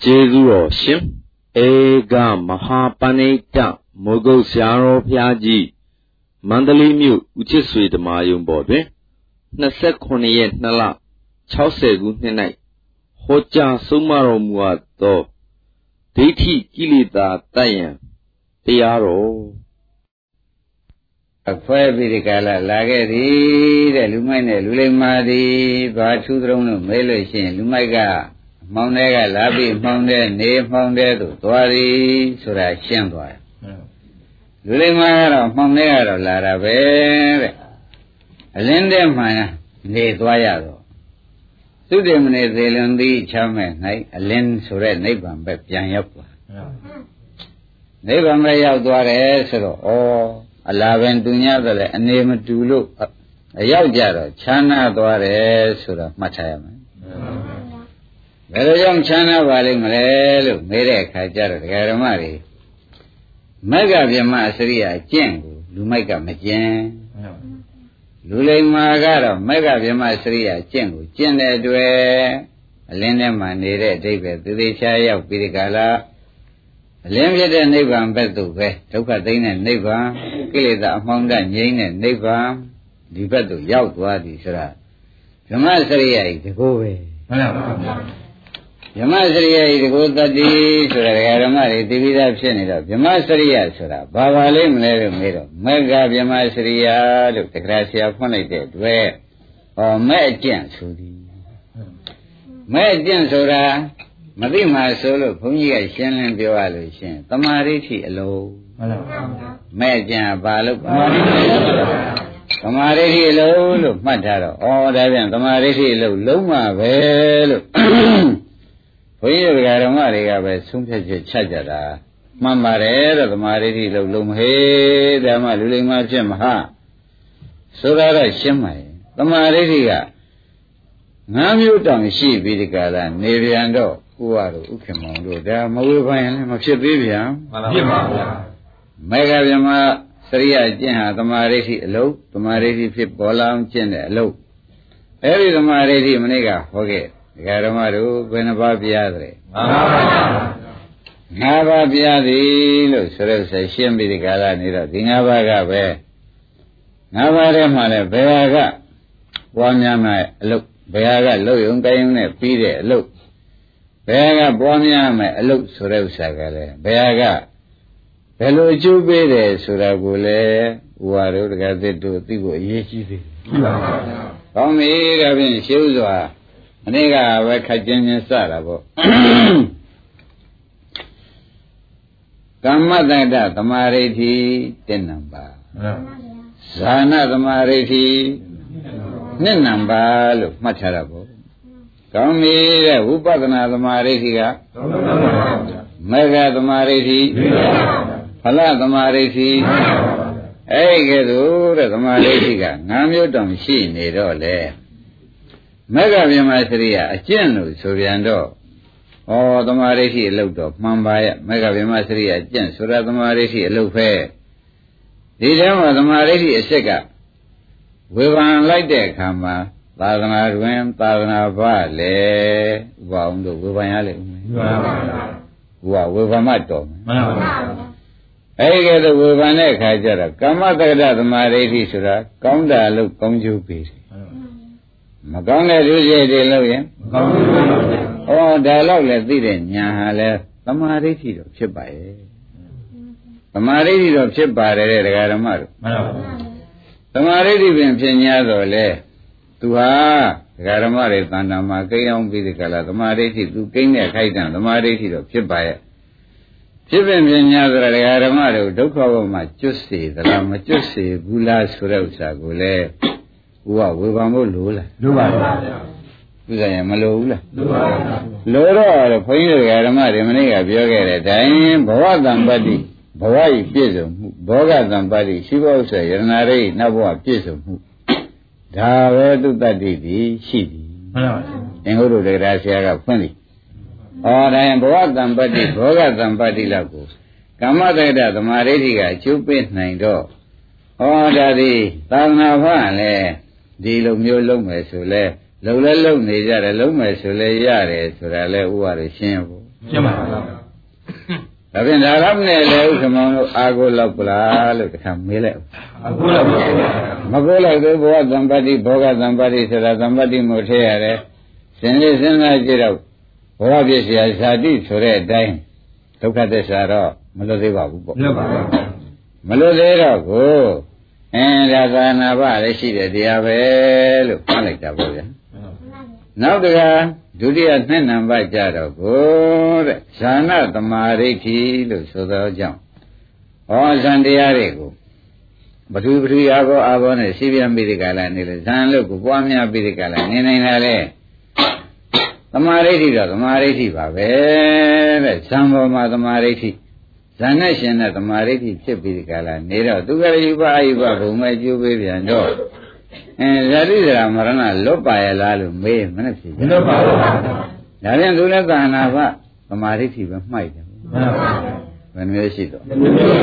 Jesu Shin Ega Mahapanita Mogo Siaro Piaji Mandali Mu Uchisui the Mayum Bodwe Nasek Honiet Nala Chausegu Night Hoja Sumaro Muato Deti Kilita Tayan Tiaro A fire vidicala lageri, the lumine lulimadi, Bachudron, Melushin, Lumaga, Mounega, Labi, Mounde, Ne Mounde, Tuari, Sura Shandwa. Lulimara, Mounega, Larabe, Alende Mana, Ne Tuayado. Sudimne, the Lundi, Chame, Night, Alen Sura, Nebam, Pianyapa. Nebam Ray Duare, oh. Alaven dunya dale anema tulo ayaw jaro chana dware sura machaya me belo jong chana bale male lo mere kha jaro daga dhamma ri magga vyama asriya cင့်ko lu moက်ကမကျင့်လူလိမ္မာကတော့magga vyama asriyaကျင့်ကိုကျင့်တဲ့အတွက်အလင်းထဲမှာနေတဲ့အဓိပ္ပာယ်သူသေးချာရောက်ပြီးဒီကလာအလင်းဖြစ်တဲ့နိဗ္ဗာန်ဘက်သို့ပဲဒုက္ခသိမ်းတဲ့နိဗ္ဗာန်ကိလေသာအမှောင်တငြိမ်းတဲ့နိဗ္ဗာန်ဒီဘက်သို့ရောက်သွားပြီဆိုတာဓမ္မစရိယဤတကောပဲမှန်ပါဗျာဓမ္မစရိယဤတကောတတိဆိုတာဓမ္မတွေသိပြီးသားဖြစ်နေတော့ဓမ္မစရိယဆိုတာဘာပါလိမ့်မလဲလို့မေးတော့မေဃဓမ္မစရိယလို့တက္ကရာဆရာဖွင့်လိုက်တဲ့အတွက်မဲ့အကျင့်ဆိုသည်မဲ့အကျင့်ဆိုတာမသိမှဆိုလို့ဘုန်းကြီးကရှင်းလင်းပြောရလို့ရှင်သမာဓိဋ္ဌိအလုံးမှန်ပါဗျာမဲ့ကြံဘာလို့သမာဓိဋ္ဌိအလုံးလို့မှတ်ထားတော့ဩဒါပြန်သမာဓိဋ္ဌိအလုံးလုံးမှာပဲလို့ဘုန်းကြီးတို့ဓမ္မတွေကပဲဆုံးဖြတ်ချက်ချကြတာမှန်ပါတယ်တော့သမာဓိဋ္ဌိလုံးလုံးမဟေးဓမ္မလူလိမ္မာဖြစ်မဟာဆိုတာတော့ရှင်းပါရဲ့သမာဓိဋ္ဌိက၅မျိုးတောင်ရှိပြီးဒီကလာနေပြန်တော့ဥပါတို့ဥက္ကမောင်တို့ဒါမဝေပိုင်းလည်းမဖြစ်သေးပြန်ဖြစ်ပါဗျာမေဃဗြဟ္မာစရိယကျင့်ဟာသမာဓိဋ္ဌိအလုံးသမာဓိဋ္ဌိဖြစ်ပေါ်လာအောင်ကျင့်တဲ့အလုံးအဲဒီသမာဓိဋ္ဌိမနေ့ကဟောခဲ့ဒကာဓမ္မတို့ဘယ်နှပါးပြရသလဲ၅ပါးပြရသည်လို့ဆိုတော့ဆက်ရှင်းပြီးဒီကလာနေတော့ဒီ၅ပါးကပဲ၅ပါးထဲမှာလည်းဘယ်ဟာကပွားများမယ်အလုံးဘယ်ဟာကလှုပ်ယုံကိုင်းယုံနဲ့ပြီးတဲ့အလုံးဘယ်ကပွားများမယ်အလုတ်ဆိုတဲ့ဥစ္စာကလည်းဘယ်ကဘယ်လိုအကျိုးပေးတယ်ဆိုတာကိုလည်းဥပါတို့တကယ်တို့သိဖို့အရေးကြီးသေးတယ်မှန်ပါဗျာကောင်းပြီဒါဖြင့်ရှင်းဥစွာအနည်းကပဲခက်ချင်းချင်းစတာပေါ့ကမ္မတတ္တသမာဓိဋ္ဌိ1နံပါတ်မှန်ပါဗျာဇာနာသမာဓိဋ္ဌိ2နံပါတ်လို့မှတ်ထားတာပေါ့ကောင်းပြီတဲ့ဝိပဿနာသမာဓိဋ္ဌိကမေဃသမာဓိဋ္ဌိဖလသမာဓိဋ္ဌိအဲ့ကဲ့သို့တဲ့သမာဓိဋ္ဌိက၅မျိုးတောင်ရှိနေတော့လေမေဃဗြဟ္မာစရိယအကျင့်လို့ဆိုပြန်တော့ဩသမာဓိဋ္ဌိအလုပ်တော့မှန်ပါရဲ့မေဃဗြဟ္မာစရိယအကျင့်ဆိုတာသမာဓိဋ္ဌိအလုပ်ပဲဒီထဲမှာသမာဓိဋ္ဌိအစစ်ကဝေဘာလိုက်တဲ့အခါမှာသာသနာတွင်သာသနာ့ဘာလေဥပအောင်တို့ဝေဘာရလေဦးမယ်မှန်ပါဗျာဝေဘာမတော်မှန်ပါဗျာအဲဒီကဲတော့ဝေဘာတဲ့အခါကျတော့ကမ္မတက္ကသမာဓိဋ္ဌိဆိုတာကောင်းတာလို့ကောင်းကျိုးပေးတယ်မကောင်းတဲ့လူစိတ်တွေလို့ရင်မကောင်းဘူးပါဗျာဩဒါတော့လည်းသိတဲ့ညာဟာလဲသမာဓိဋ္ဌိတော့ဖြစ်ပါရဲ့သမာဓိဋ္ဌိတော့ဖြစ်ပါတယ်တဲ့ဒကာဓမ္မတို့မှန်ပါဗျာသမာဓိဋ္ဌိပင်ဖြစ်냐တော့လေသူဟာဒကာဓမ္မတွေတန်တာမှာကိန်းအောင်ပြီးဒီကလာသမာဓိဋ္ဌိသူကိန်းတဲ့ခိုက်တံသမာဓိဋ္ဌိတော့ဖြစ်ပါရဲ့ဖြစ်ပင်ပြညာဆိုတဲ့ဒကာဓမ္မတွေဒုက္ခဘဝမှာကျွတ်စေသလားမကျွတ်စေဘူးလားဆိုတဲ့ဥစ္စာကိုလေဥပဝေဖန်ဖို့လိုလားလိုပါဗျာဥစ္စာရမလိုဘူးလားလိုပါဗျာလိုတော့ဘုန်းကြီးဒကာဓမ္မတွေမနေ့ကပြောခဲ့တဲ့တိုင်းဘဝတံပတ္တိဘဝဤပြည့်စုံမှုဘောဂတံပတ္တိရှိဘဥစ္စာယရဏရိနောက်ဘဝပြည့်စုံမှုဒါပဲသူတတ္တိတိရှိသည်မှန်ပါဗျာအင်္ဂုတ္တဒေဂရာဆရာကဖွင့်သည်ဩဒါရင်ဘဝတံပတ္တိဘောဂတံပတ္တိလောက်ကိုကမ္မတက္ကသမာဓိဋ္ဌိကအကျိုးပေးနိုင်တော့ဩဒါသည်သာသနာ့ဘာလဲဒီလိုမျိုးလုံးမယ်ဆိုလဲလုံလဲလုံနေကြတယ်လုံးမယ်ဆိုလဲရတယ်ဆိုတာလဲဥပါရရှင်းဖို့ရှင်းပါပါဒါဖြင့်ဒါတော့နဲ့လေဥက္ကမောင်တို့အာကိုလောက်ပလားလို့တခါမေးလိုက်အာကိုလောက်ပါမကိုလိုက်သေးဘဝသံပတ္တိဘောဂသံပတ္တိဆိုတာသံပတ္တိမို့ထည့်ရတယ်စဉ်းလေးစဉ်းစားကြည့်တော့ဘဝပြည့်စရာဇာတိဆိုတဲ့အတိုင်းဒုက္ခသစ္စာတော့မလွတ်သေးပါဘူးပေါ့မလွတ်သေးတော့ကိုဒါသာနာပလည်းရှိတဲ့တရားပဲလို့ပြောလိုက်တာပေါ့ဗျာနောက်တကဒုတိယနှစ်နံပါတ်ကြတော့ကိုတဲ့ဇာနာသမာဓိဋ္ဌိလို့ဆိုသောကြောင့်ဇန်တရားတွေကိုဘဒုပရိယာကောအာဘောနဲ့ရှိပြန်ပြီးဒီကလာနေလေဇန်လို့ကိုပွားများပြီးဒီကလာနေနိုင်တာလေသမာဓိဋ္ဌိတော့သမာဓိဋ္ဌိပါပဲတဲ့ဇံပေါ်မှာသမာဓိဋ္ဌိဇန်နဲ့ရှင်တဲ့သမာဓိဋ္ဌိဖြစ်ပြီးဒီကလာနေတော့သူကရိပအာယုပဘုံမဲ့ကျိုးပေးပြန်တော့ဇာတိဇရာမရဏလွတ်ပါရလားလို့မေးမနဲ့ဖြစ်လွတ်ပါဘူးဒါပြန်သူလည်းသာနာဘသမာဓိဋ္ဌိပဲမှိုက်တယ်မှန်ပါဘူးဘယ်မျိုးရှိတော့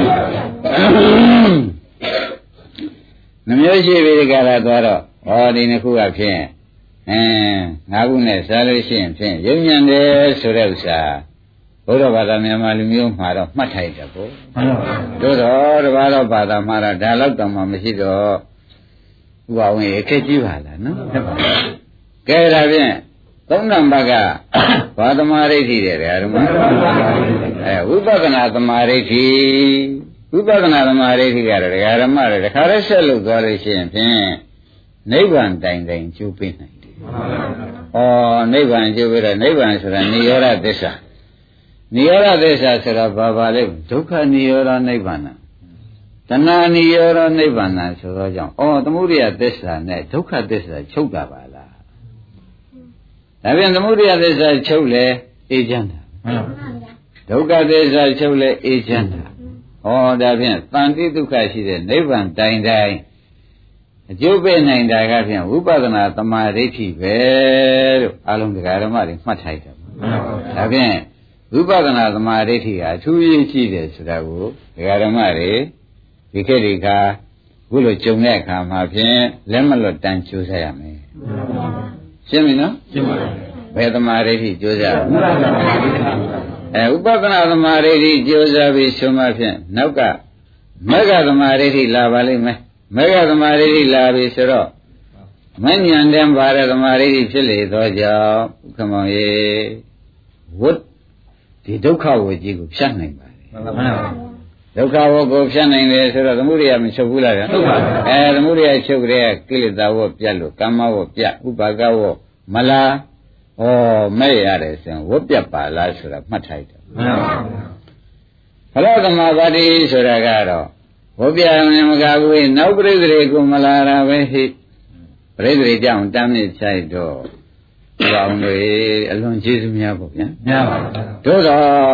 နှမျိုးရှိပြီဒီကလာသွားတော့ဒီနှစ်ခုကဖြင့်ငါးခုနဲ့စားလို့ရှိရင်ဖြင့်ယုံညံတယ်ဆိုတဲ့ဥစ္စာဘုရားဘာသာမြန်မာလူမျိုးမှာတော့မှတ်ထိုက်တယ်ပေါ့တို့တော့တပါးတော့ဘာသာမှာတော့ဒါလောက်တောင်မှမရှိတော့ဥပဝင်အခက်ကြီးပါလားနော်ဟုတ်ပါဘူးကဲဒါဖြင့်သုံးနံပါတ်ကဘာသမာဓိဋ္ဌိတဲ့ဓမ္မဝိပဿနာသမာဓိဋ္ဌိဝိပဿနာသမာဓိဋ္ဌိကတော့ဓမ္မတွေတခါတည်းဆက်လို့သွားလို့ရှိရင်ဖြင့်နိဗ္ဗာန်တိုင်တိုင်ကျိုးပေးနိုင်တယ်နိဗ္ဗာန်ကျိုးပေးတော့နိဗ္ဗာန်ဆိုတာနိရောဓသစ္စာနိရောဓသစ္စာဆိုတာဘာလဲဒုက္ခနိရောဓနိဗ္ဗာန်တဏှာနိရောဓနိဗ္ဗာန်ဆိုတော့ကြောင့်သမုဒယသစ္စာနဲ့ဒုက္ခသစ္စာချုပ်တာပါလားဒါပြန်သမုဒယသစ္စာချုပ်လေအေးချမ်းတာဒုက္ခသစ္စာချုပ်လေအေးချမ်းတာဒါဖြင့်တန်တိဒုက္ခရှိတဲ့နိဗ္ဗာန်တိုင်တိုင်အကျိုးပေးနိုင်တာကဖြင့်ဝိပဿနာသမာဓိဋ္ဌိပဲလို့အလုံးတရားဓမ္မတွေမှတ်ထားတယ်ဒါဖြင့်ဝိပဿနာသမာဓိဋ္ဌိကအထူးရေးရှိတယ်ဆိုတာကိုတရားဓမ္မတွေဒီခေတ်ဒီခါခုလိုကြုံတဲ့အခါမှာဖြင့်လက်မလွတ်တန်းကြိုးစားရမယ်ရှင်းပြီနော်ရှင်းပါပြီဘယ်သမာဓိဋ္ဌိကြိုးစားဥပဒနာသမာဓိဋ္ဌိကြိုးစားပြီးဆုံးမဖြင့်နောက်ကမဂ္ဂသမာဓိဋ္ဌိလာပါလိမ့်မယ်မဂ္ဂသမာဓိဋ္ဌိလာပြီဆိုတော့မဉ္ဇဉ်တန်းပါတဲ့သမာဓိဋ္ဌိဖြစ်လေသောကြောင့်ခမောင်ရေဝတ်ဒီဒုက္ခဝကြီးကိုဖြတ်နိုင်ပါတယ်မှန်ပါပါဒုက္ခဝကိုဖြတ်နိုင်တယ်ဆိုတော့သမုဒိယမချုပ်ဘူးလားဗျာဟုတ်ပါဘူးသမုဒိယချုပ်တဲ့ကိလေသာဝပြတ်လို့ကမ္မဝပြတ်ဥပါကဝမလားမဲ့ရတယ်ဆိုရင်ဝတ်ပြတ်ပါလားဆိုတာမှတ်ထားတယ်မှန်ပါပါဘုရားသမာဓိဆိုတာကတော့ဝတ်ပြတ်ရင်မကဘူးနောက်ပြိတ္တိကိုမလာတာပဲဟိပြိတ္တိကြောင့်တမ်းမြစ်ဆိုင်တော့ဘောင်းတွေအလွန်ကျေးဇူးများပေါ့ဗျာများပါပါတို့တော့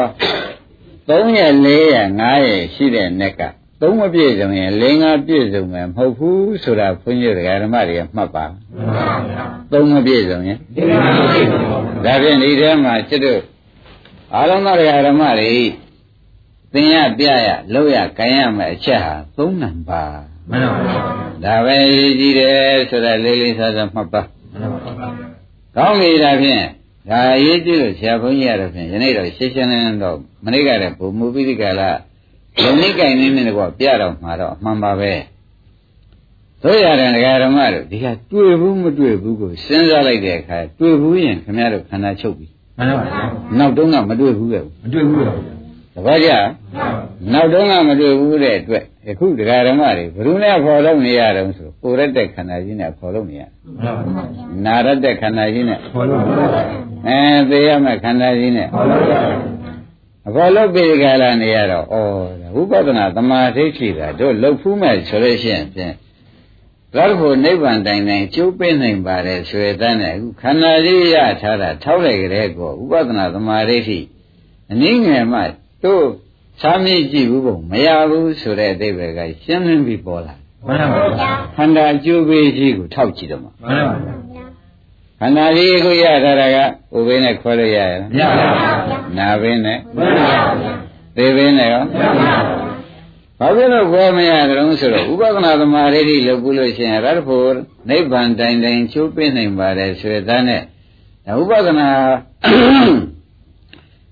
3ရက်4ရက်5ရက်ရှိတဲ့နက်က3မပြည့်စုံရင်4 5ပြည့်စုံမယ်မဟုတ်ဘူးဆိုတာဘုန်းကြီးဓမ္မတွေကမှတ်ပါ3မပြည့်စုံရင်ဒါဖြင့်ဒီထဲမှာจิตတို့အာလုံးသောဓမ္မတွေသင်ရပြရလောက်ရကြံရမယ်အချက်ဟာ3နံပါတ်မှန်ပါပါဒါပဲရည်ကြည်တယ်ဆိုတာလေးလေးစားစားမှတ်ပါမှန်ပါပါကောင်းပြီဒါဖြင့်ဒါအရေးကြီးလို့ဆရာဘုန်းကြီးရတော့ဖြင့်ယနေ့တော့ရှင်းရှင်းလင်းလင်းတော့မနေ့ကတည်းကမူပိဋကလာယနေ့ကင်နေနေတော့ပြတော့မှာတော့အမှန်ပါပဲတို့ရတယ်ဒကာဓမ္မတို့ဒီကတွေ့ဘူးမတွေ့ဘူးကိုစဉ်းစားလိုက်တဲ့အခါတွေ့ဘူးရင်ခင်ဗျားတို့ခန္ဓာချုပ်ပြီမှန်ပါပါနောက်တုန်းကမတွေ့ဘူးပဲမတွေ့ဘူးပဲတပည့်ကြနောက်တုန်းကမတွေ့ဘူးတဲ့အတွက်အခုဒကာဓမ္မတွေဘယ်သူနဲ့ဖော်လို့နေရတုံးဆိုကိုရတဲ့ခန္ဓာကြီးနဲ့ဖော်လို့နေရနာရတဲ့ခန္ဓာကြီးနဲ့ဖော်လို့သေရမယ့်ခန္ဓာကြီးနဲ့အဖော်လို့ပြေကြလာနေရတော့ဝိပဿနာသမာဓိဋ္ဌိကတို့လှုပ်ဖူးမဲ့ဆိုလို့ရှိရင်ဖြင့်သာဖို့နိဗ္ဗာန်တိုင်တိုင်ကျိုးပေးနိုင်ပါတယ်ဆိုရတဲ့နဲ့အခုခန္ဓာကြီးရထားတာထောက်လိုက်ကြတဲ့ကောဝိပဿနာသမာဓိဋ္ဌိအနည်းငယ်မှတို့သာမြင့်ကြည့်ဘူးဘုံမရဘူးဆိုတဲ့အသေးပဲကရှင်းလင်းပြီးပေါ်လာမှန်ပါပါခန္ဓာအကျိုးပေးကြီးကိုထောက်ကြည့်တော့မှာမှန်ပါပါခန္ဓာကြီးကိုရထားတာကဥပိနဲ့ခွဲလို့ရရလားမရပါဘူးနာဘင်းနဲ့မရပါဘူးသေဘင်းနဲ့ရောမရပါဘူးဘာဖြစ်လို့ခွဲမရကြုံဆိုတော့ဥပဒနာသမာဓိဋ္ဌိလုပ်ဘူးလို့ရှိရင်ရတ္တဖို့နိဗ္ဗာန်တိုင်တိုင်ချိုးပေးနိုင်ပါတယ်ဆိုတဲ့နဲ့ဥပဒနာ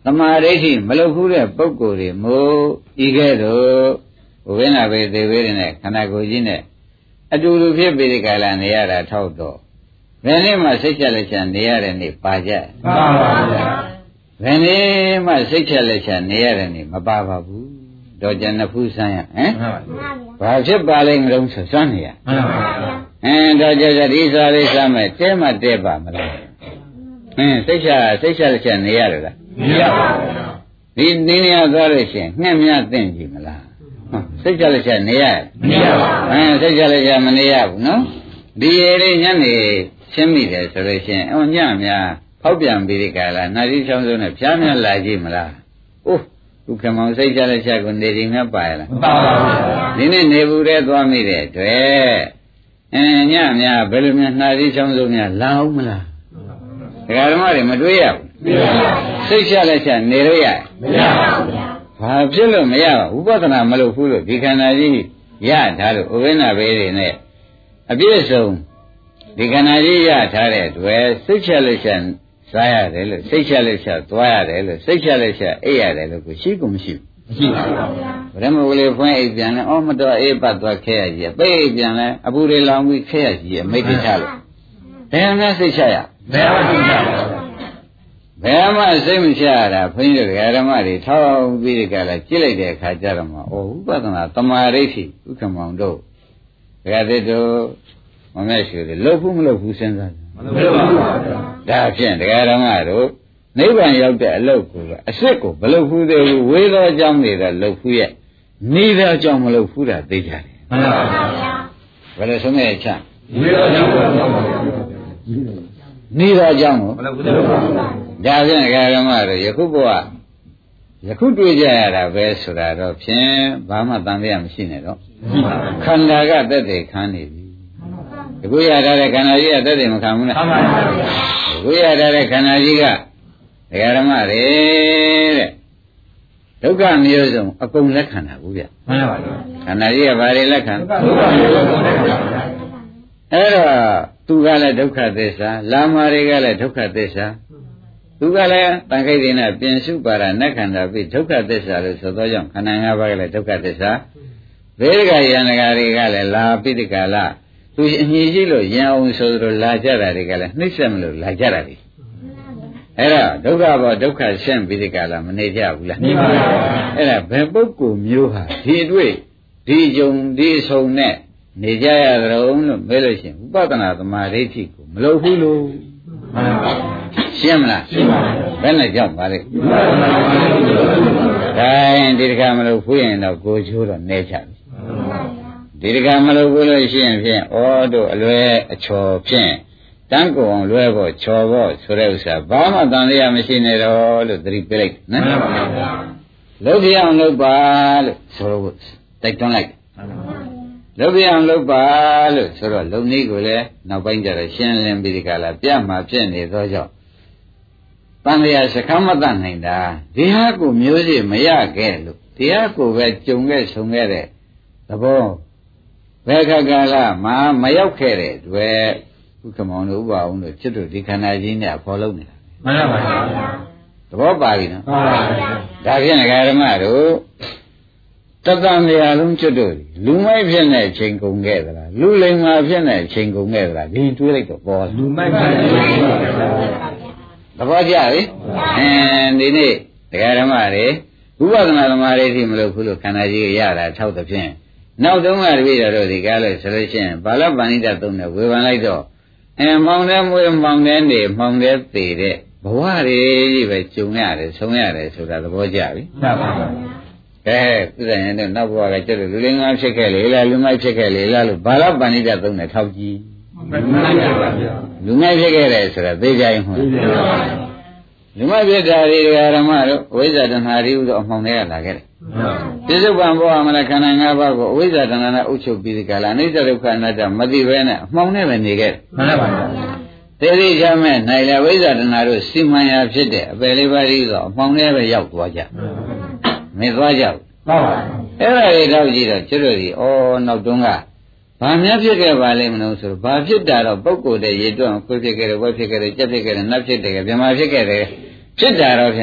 သမာဓိဋ္ဌိမလုပ်ဘူးတဲ့ပုဂ္ဂိုလ်တွေမို့ဤကဲ့သို့ဘုရင်နာပဲသေဝေးတဲ့ခန္ဓာကိုယ်ကြီးနဲ့အတူတူဖြစ်ပြီးဒီကလာနေရတာထောက်တော့ဘယ်နေ့မှစိတ်ချက်လက်ချနေရတဲ့နေ့ပါကြမှန်ပါဗျာဘယ်နေ့မှစိတ်ချက်လက်ချနေရတဲ့နေ့မပါပါဘူးတော့ကျန်နှစ်ဖူးဆန်းရဟမ်ဘာဖြစ်ပါလိမ့်မလို့ဆိုစွမ်းနေရမှန်ပါဗျာတော့ကျဒီစားလေးစားမယ်တဲမှတဲပါမလားစိတ်ချက်လက်ချနေရတယ်လားမရပါဘူးဒီနေနေရသွားလို့ရှိရင်ငှက်မြသိမ့်ကြည့်မလားစိတ်ကြလက်ချက်နေရမရပါဘူးစိတ်ကြလက်ချက်မနေရဘူးနော်ဒီရေလေးညနေရှင်းမိတယ်ဆိုလို့ရှိရင်ညများဖောက်ပြန်ပြီးဒီကလာနာရီချောင်းစုံနဲ့ဖြားမြလာကြည့်မလားအိုးဒုက္ခမောင်စိတ်ကြလက်ချက်ကိုနေဒီငါပါရလားမပါပါဘူးဒီနေ့နေဘူးတဲ့သွားမိတဲ့တွေ့ညများဘယ်လိုများနာရီချောင်းစုံများလာအောင်မလားဒကာဓမ္မတွေမတွေးရဘူးမရပါဘူးစိတ်ကြလက်ချက်နေလို့ရမရပါဘူးဘာဖြစ်လို့မရပါဘူးဥပဒနာမလုပ်ဘူးလို့ဒီခန္ဓာကြီးရထားလို့ဥပ္ပန္နဘေးတွေနဲ့အပြည့်စုံဒီခန္ဓာကြီးရထားတဲ့အတွက်စိတ်ချက်လက်ချက်စားရတယ်လို့စိတ်ချက်လက်ချက်သွားရတယ်လို့စိတ်ချက်လက်ချက်အိပ်ရတယ်လို့ကိုရှိကုန်မရှိဘူးမရှိပါဘူးဗရမဝလေဖွင့်အိပ်ပြန်လဲအော်မတော်အေးပတ်သွားခဲရကြီးပိတ်ပြန်လဲအပူတွေလောင်ပြီးခဲရကြီးမိတ်တချလို့ဘယ်မှစိတ်ချက်ရဘယ်မှစိတ်ချက်ဘယ်မှစိတ်မချရတာဘုန်းကြီးတို့ဓမ္မတွေထောက်ပြီးဒီကလာကြည့်လိုက်တဲ့အခါကျတော့မှဩဥပဒနာသမာဓိဋ္ဌိဥက္ကမောင်တို့ဒကာသစ်တို့မမဲ့ရှိတယ်လှုပ်ဘူးမလှုပ်ဘူးစဉ်းစားမလှုပ်ပါဘူးဒါဖြင့်ဒကာဓမ္မတို့နိဗ္ဗာန်ရောက်တဲ့အလုပ်ကိုအစ်စ်ကိုမလှုပ်ဘူးသေးဘူးဝေသောအကြောင်းတွေကလှုပ်ဘူးရဲ့နေသောအကြောင်းမလှုပ်ဘူးတာသိကြတယ်မှန်ပါဗျာဘယ်လိုဆုံးမဲ့ချနေသောအကြောင်းကိုနေသောအကြောင်းကိုမလှုပ်ဘူးဒါဖြင့်ဒကာဓမ္မတို့ယခုဘဝယခုတွေ့ကြရတာပဲဆိုတာတော့ဖြင့်ဘာမှတန်တရားမရှိနဲ့တော့ခန္ဓာကသက်သေခံနေပြီယခုရထားတဲ့ခန္ဓာကြီးကသက်သေမခံဘူးလားမှန်ပါဗျာယခုရထားတဲ့ခန္ဓာကြီးကဒကာဓမ္မတွေတဲ့ဒုက္ခမျိုးစုံအကုန်လက်ခံတာဘူးဗျမှန်ပါဗျာခန္ဓာကြီးကဘာတွေလက်ခံဒုက္ခမျိုးစုံလက်ခံပါဗျာအဲ့တော့သူကလည်းဒုက္ခသစ္စာလာမာတွေကလည်းဒုက္ခသစ္စာသူကလည်းတန်ခိတ်တွေနဲ့ပြင်စုပါရနတ်ခန္ဓာပြီးဒုက္ခသစ္စာလို့ဆိုသောကြောင့်ခန္ဓာ၅ပါးကလည်းဒုက္ခသစ္စာဗေဒကယန္တကာတွေကလည်းလာပိဋကလာသူအညီရှိလို့ယံအောင်ဆိုသလိုလာကြတာတွေကလည်းနှိမ့်ဆက်မလို့လာကြတာတွေအဲ့ဒါဒုက္ခဘောဒုက္ခရှင်းပိဋကလာမနေကြဘူးလားမှန်ပါပါအဲ့ဒါဘယ်ပုဂ္ဂိုလ်မျိုးဟာဒီအတွေ့ဒီကြုံဒီဆုံနဲ့နေကြရကြုံလို့မဲလို့ရှိရင်ဥပဒနာသမာဓိဋ္ဌိကိုမလုပ်ဘူးလို့မှန်ပါရှင်းမလားရှင်းပါပြီဘယ်နဲ့ကြောက်ပါလဲဒါရင်ဒီတခါမလို့ဖူးရင်တော့ကိုချိုးတော့နေချပြီဒီတခါမလို့ဖူးလို့ရှိရင်ဖြင့်ဩတို့အလွဲအချော်ဖြင့်တန်းကိုအောင်လွဲဖို့ချော်ဖို့ဆိုတဲ့ဥစ္စာဘာမှတန်တရားမရှိနေတော့လို့သတိပေးလိုက်နော်မှန်ပါဗျာလုပ်ပြအောင်လုပ်ပါလို့ဆိုတော့တိုက်တွန်းလိုက်လုပ်ပြအောင်လုပ်ပါလို့ဆိုတော့လုံနည်းကိုလည်းနောက်ပိုင်းကျတော့ရှင်းလင်းပြီးဒီကလာပြမှာဖြစ်နေသောကြောင့်တန်တရားစခမ်းမတတ်နိုင်တာဒီဟာကိုမျိုးစေ့မရခဲ့လို့ဒီဟာကိုပဲကြုံခဲ့ဆုံခဲ့တဲ့သဘောဘယ်ခါကာလမှာမရောက်ခဲ့တဲ့တွေ့ဥက္ကမောင်တို့ဥပအောင်တို့ချစ်တို့ဒီခန္ဓာကြီးနဲ့ဖော်လုံးနေတာမှန်ပါပါသဘောပါပြီနော်မှန်ပါပါဒါဖြင့်ဓမ္မတို့တသံတရားလုံးချစ်တို့လူမိုက်ဖြစ်တဲ့ချိန်ကုန်ခဲ့သလားလူလိမ္မာဖြစ်တဲ့ချိန်ကုန်ခဲ့သလားဒီတွေးလိုက်တော့ပေါ်လူမိုက်ဖြစ်တဲ့ချိန်ကုန်ခဲ့သလားသဘောကျပြီဒီနေ့တရားဓမ္မတွေဥပဒနာဓမ္မတွေထိမလို့ခုလိုခန္ဓာကြီးရတာထောက်တဲ့ဖြင့်နောက်တုန်းကတပည့်တော်တို့ဒီကားလို့ဆိုလို့ရှိရင်ဘာလပဏိတသုံးနဲ့ဝေဖန်လိုက်တော့မောင်တဲ့မွေးမောင်တဲ့နေမောင်တဲ့သေးတဲ့ဘဝတွေကြီးပဲကျုံရတယ်ဆုံးရတယ်ဆိုတာသဘောကျပြီမှန်ပါပါကဲပြည့်စုံရင်တော့နောက်ဘဝကကျတော့လူလင်္ကာဖြစ်ခဲ့လေလားလူမိုက်ဖြစ်ခဲ့လေလားလို့ဘာလပဏိတသုံးနဲ့ထောက်ကြည့်လူမိုက်ဖြစ်ခဲ့တယ်ဆိုတာသိကြရင်ဟုတ်လူမိုက်ဖြစ်တာတွေဓမ္မတို့အဝိဇ္ဇာတဏှာတွေဥသောအမှောင်တွေကလာခဲ့တယ်ပြစ္ဆုတ်ပံဘောမလားခန္ဓာ၅ပါးကိုအဝိဇ္ဇာတဏှာနဲ့အုပ်ချုပ်ပြီးဒီကလာအနိစ္စဒုက္ခအနတ္တမသိဘဲနဲ့အမှောင်နဲ့ပဲနေခဲ့တယ်မှန်ပါပါသေရိချမဲ့နိုင်လေဝိဇ္ဇာတဏှာတို့စီမံရာဖြစ်တဲ့အပယ်လေးပါးကြီးဆိုအမှောင်နဲ့ပဲရောက်သွားကြမသွားကြဘူးမှန်ပါအဲ့ဒါတွေတော့ကြည့်တော့ကျွတ်တို့ဒီနောက်တုန်းကဘာများဖြစ်ခဲ့ပါလိမ့်မလို့ဆိုတော့ဘာဖြစ်တာတော့ပုဂ္ဂိုလ်တဲ့ရေတွန့်ခွေးဖြစ်ခဲ့တယ်ဝက်ဖြစ်ခဲ့တယ်ကြက်ဖြစ်ခဲ့တယ်နတ်ဖြစ်တယ်ဗြဟ္မာဖြစ်ခဲ့တယ်ဖြစ်တာတော့ဖြင့်မ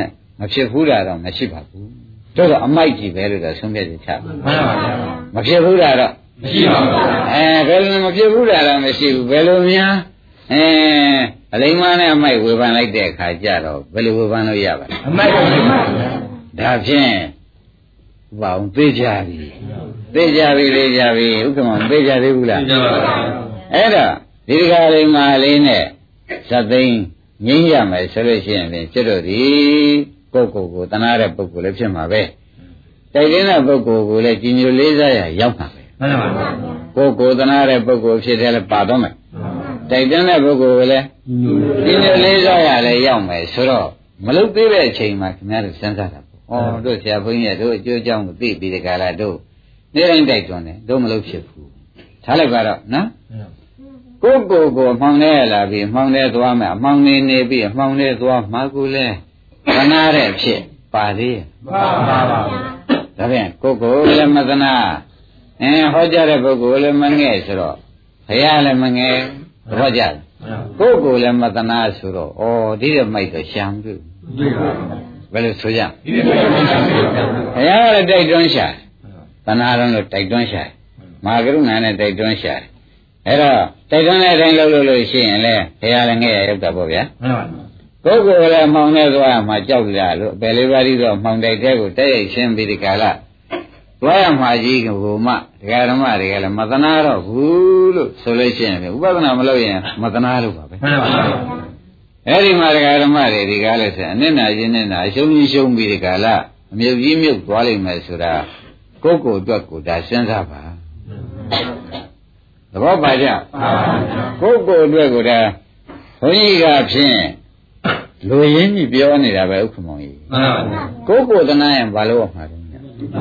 ဖြစ်ဘူးတာတော့မရှိပါဘူးတို့တော့အမိုက်ကြီးပဲလို့တော့ဆုံးဖြတ်ချက်ချမှန်ပါဗျာမဖြစ်ဘူးတာတော့မရှိပါဘူးဘယ်လိုမဖြစ်ဘူးတာတော့မရှိဘူးဘယ်လိုများအလိမ္မာနဲ့အမိုက်ဝေဖန်လိုက်တဲ့အခါကျတော့ဘယ်လိုဝေဖန်လို့ရပါလဲအမိုက်ပါဗျာဒါဖြင့်ဘာအောင်သိကြပြီသိကြပြီလေကြပြီဥက္ကမောသိကြသေးဘူးလားသိကြပါဘူးအဲ့တော့ဒီကလေးမာလေးနဲ့ဇတ်သိန်းငြိမ်းရမယ်ဆိုလို့ရှိရင်ဖြင့်ကျွတ်တို့ဒီကိုတနာတဲ့ပုဂ္ဂိုလ်လည်းဖြစ်မှာပဲတိုက်တဲ့ပုဂ္ဂိုလ်ကိုလည်းကြည်ညိုလေးစားရရောက်မှာပဲမှန်ပါပါကိုတနာတဲ့ပုဂ္ဂိုလ်ဖြစ်တယ်လည်းပါတော့မယ်တိုက်တဲ့ပုဂ္ဂိုလ်ကိုလည်းကြည်ညိုလေးစားရလည်းရောက်မယ်ဆိုတော့မလုပ်သေးတဲ့အချိန်မှာခင်ဗျားတို့စဉ်းစားတာပေါ့ဩတို့ဆရာဘုန်းကြီးတို့အကျိုးအကြောင်းကိုသိပြီးဒီကလာတို့နေတိုင်းတိုက်တွန်းတယ်တို့မလုပ်ဖြစ်ဘူးထားလိုက်ပါတော့နော်ကိုမှောင်နေလာပြီမှောင်နေသွားမယ်အမှောင်နေပြီးအမှောင်နေသွားမှကိုလဲသနာတဲ့ဖြစ်ပါသေးရဲ့မှန်ပါပါဒါဖြင့်ကိုလည်းမသနာဟောကြားတဲ့ပုဂ္ဂိုလ်လည်းမငဲ့ဆိုတော့ဘုရားလည်းမငဲ့ဟောကြားကိုလည်းမသနာဆိုတော့ဒီရမိုက်တော့ရှာမတွေ့ဘယ်လိုဆိုကြဘုရားလည်းတိုက်တွန်းရှာသနာတော်လို့တိုက်တွန်းရှာမဟာကရုဏာနဲ့တိုက်တွန်းရှာအဲ့တော့တိုက်တွန်းတဲ့အတိုင်းလုပ်လို့ရှိရင်လည်းဘုရားလည်းငဲ့ရရောက်တာပေါ့ဗျာမှန်ပါပုဂ္ဂိုလ်လည်းမှောင်နေသွားမှကြောက်ကြလို့ဘယ်လေးပါးဒီတော့မှောင်တိုက်တဲ့ကိုတိုက်ရိုက်ရှင်းပြီးဒီကလာသွားရမှာကြီးကိုမှဒကာဓမ္မတွေကလည်းမသနာတော့ဘူးလို့ဆိုလို့ရှိရင်ဥပဒနာမလုပ်ရင်မသနာလို့ပါပဲမှန်ပါပါအဲ့ဒီမှာဒကာဓမ္မတွေဒီကားလဲဆိုအနစ်နာချင်းနဲ့နာအရှုံးကြီးရှုံးပြီးဒီကလာအမြုပ်ကြီးမြုပ်သွားလိမ့်မယ်ဆိုတာကိုယ့်ကိုယ်အတွက်ကိုဒါစဉ်းစားပါသဘောပါကြကိုယ့်ကိုယ်အတွက်ကိုဒါဘုန်းကြီးကဖြင့်လူရင်းကြီးပြောနေတာပဲဥက္ကမောင်ကြီးမှန်ပါဗျာကိုယ့်ကိုယ်တနာရင်ဘာလို့မှာတော့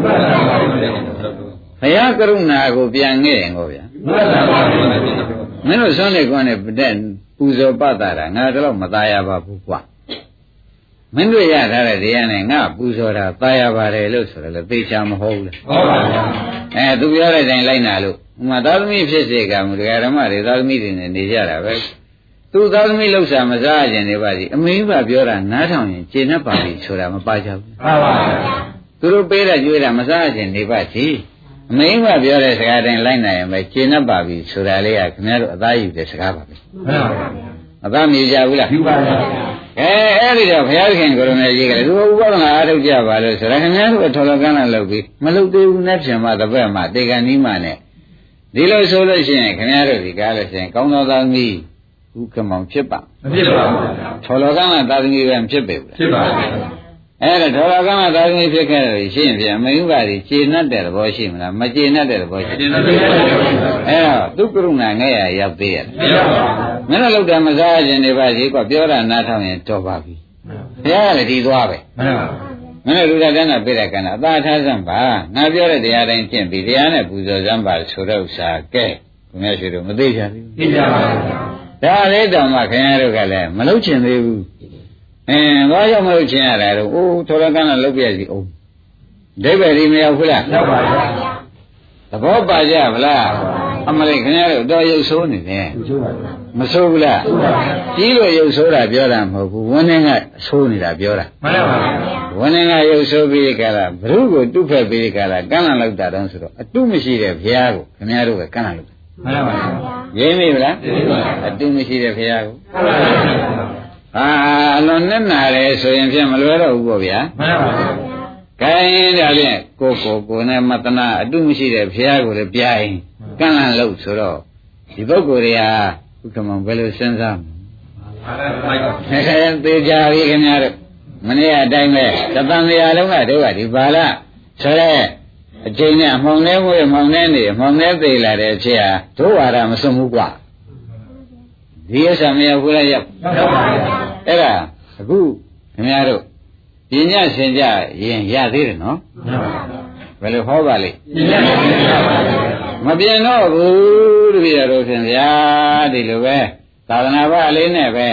ဘုရားကရုဏာကိုပြန်ငဲ့ရင်ကိုဗျာမှန်ပါဗျာမင်းတို့ဆွမ်းနေကွန်းနဲ့တဲ့ပူဇော်ပတာတာငါတော့မသားရပါဘူးကွာမင်းတို့ရထားတဲ့တရားနဲ့ငါပူဇော်တာသားရပါတယ်လို့ဆိုတယ်လေသိချာမဟုတ်ဘူးလေဟုတ်ပါဗျာသူပြောတဲ့အတိုင်းလိုက်နာလို့ဥမာသာသမီဖြစ်စေကမူတရားဓမ္မတွေသာသမီတွေနဲ့နေကြတာပဲသူသာသမီလှုပ်ရှားမစားခြင်းတွေပါစီအမိဘပြောတာနားထောင်ရင်ကျေနပ်ပါပြီဆိုတာမပါကြဘူးမှန်ပါဗျာသူတို့ပေးတာကြွေးတာမစားခြင်းနေပါစီအမိဘပြောတဲ့စကားတိုင်းလိုက်နိုင်ရင်ပဲကျေနပ်ပါပြီဆိုတာလေးကခင်ဗျားတို့အသားယူတဲ့စကားပါပဲမှန်ပါဗျာအသားမြည်ကြဘူးလားယူပါဗျာအဲ့ဒီတော့ဘုရားခင်ကိုရမေကြီးကလည်းသူဥပဒနာအားထုတ်ကြပါလို့ဆိုတော့ခင်ဗျားတို့ထော်လကန်းလာလုပ်ပြီးမလုပ်သေးဘူးနဲ့ဖြင့်မှတပည့်မှတေကန်နီးမှနဲ့ဒီလိုဆိုလို့ရှိရင်ခင်ဗျားတို့ဒီကားလို့ရှိရင်ကောင်းသောသားသမီးဥက္ကမောင်ဖြစ်ပါမဖြစ်ပါဘူးထော်လကန်းကသာသမီပဲဖြစ်ပေဘူးဖြစ်ပါဘူးအဲ့ဒါထော်လကန်းကသာသမီဖြစ်ခဲ့လို့ရှိရင်ပြန်မင်းဥပါဒီခြေနှက်တဲ့သဘောရှိမလားမခြေနှက်တဲ့သဘောရှိအဲ့တော့သူကရုဏာငဲ့ရရောက်သေးရဲ့မင်းတို့လောက်တယ်မစားခြင်းတွေပါကြီးကွာပြောတာနားထောင်ရင်တော်ပါပြီဘုရားကလည်းဒီသွားပဲမှန်ပါမင်းတို့လူသားတန်းတာပြတဲ့ကံအသာထားစမ်းပါငါပြောတဲ့တရားတိုင်းကျင့်ပြီးတရားနဲ့ပူဇော်စမ်းပါဆိုတော့ဥစ္စာကဲခင်ဗျားရှိတော့မသိကြဘူးသိကြပါဘူးဒါလေးတောင်မှခင်ဗျားတို့ကလည်းမလုပ်ချင်သေးဘူးဘာကြောင့်မလုပ်ချင်ရလဲတော့အိုးထော်လကန်းကလုပ်ပြစီအောင်ဒိဗ္ဗေဒီမရောက်ဘူးလားရောက်ပါဗျာသဘောပါကြဗလားအမလေးခင်ဗျားတို့တော့ရုပ်ဆိုးနေတယ်မဆိုးဘူးလားကြီးလို့ရုပ်ဆိုးတာပြောတာမဟုတ်ဘူးဝန်းနေကဆိုးနေတာပြောတာမှန်ပါဗျာဝန်းနေကရုပ်ဆိုးပြီးကြတာဘုရုကိုတုဖက်ပြီးကြတာကန့်လန့်လောက်တာတော့ဆိုတော့အတုမရှိတဲ့ဘုရားကိုခင်ဗျားတို့ကကန့်လန့်လောက်မှန်ပါဗျာရင်းပြီလားအတုမရှိတဲ့ဘုရားကိုမှန်ပါဗျာအလွန်နဲ့နာတယ်ဆိုရင်ဖြင့်မလွယ်တော့ဘူးပေါ့ဗျာမှန်ပါဗျာခိုင်းဒါဖြင့်ကိုနဲ့မတနာအတုမရှိတဲ့ဘုရားကိုလည်းပြိုင်ကန့်လန့်လို့ဆိုတော့ဒီပုဂ္ဂိုလ်တွေဟာဥက္ကမောင်ဘယ်လိုစဉ်းစားမလဲသေချာပြီခင်ဗျားတို့မနေ့အတိုင်းပဲတသံတရားလုံးကတို့ကဒီပါဠဆိုတဲ့အချိန်နဲ့မှောင်နေဝေးမှောင်နေနေမှောင်နေသေးလာတဲ့ဖြစ်ဟာတို့ဝါဒမစွန့်ဘူးကွာဒီဥစ္စာမရဘူးလားရောက်ပါဘူးအဲ့ဒါအခုခင်ဗျားတို့ပညာသင်ကြရင်ရသေးတယ်နော်ဘယ်လိုဟောပါလိမ့်မပြင်းတော့ဘူးတပည့်တော်ဖြင့်ဗျာဒီလိုပဲသာသနာ့ဘာလေးနဲ့ပဲ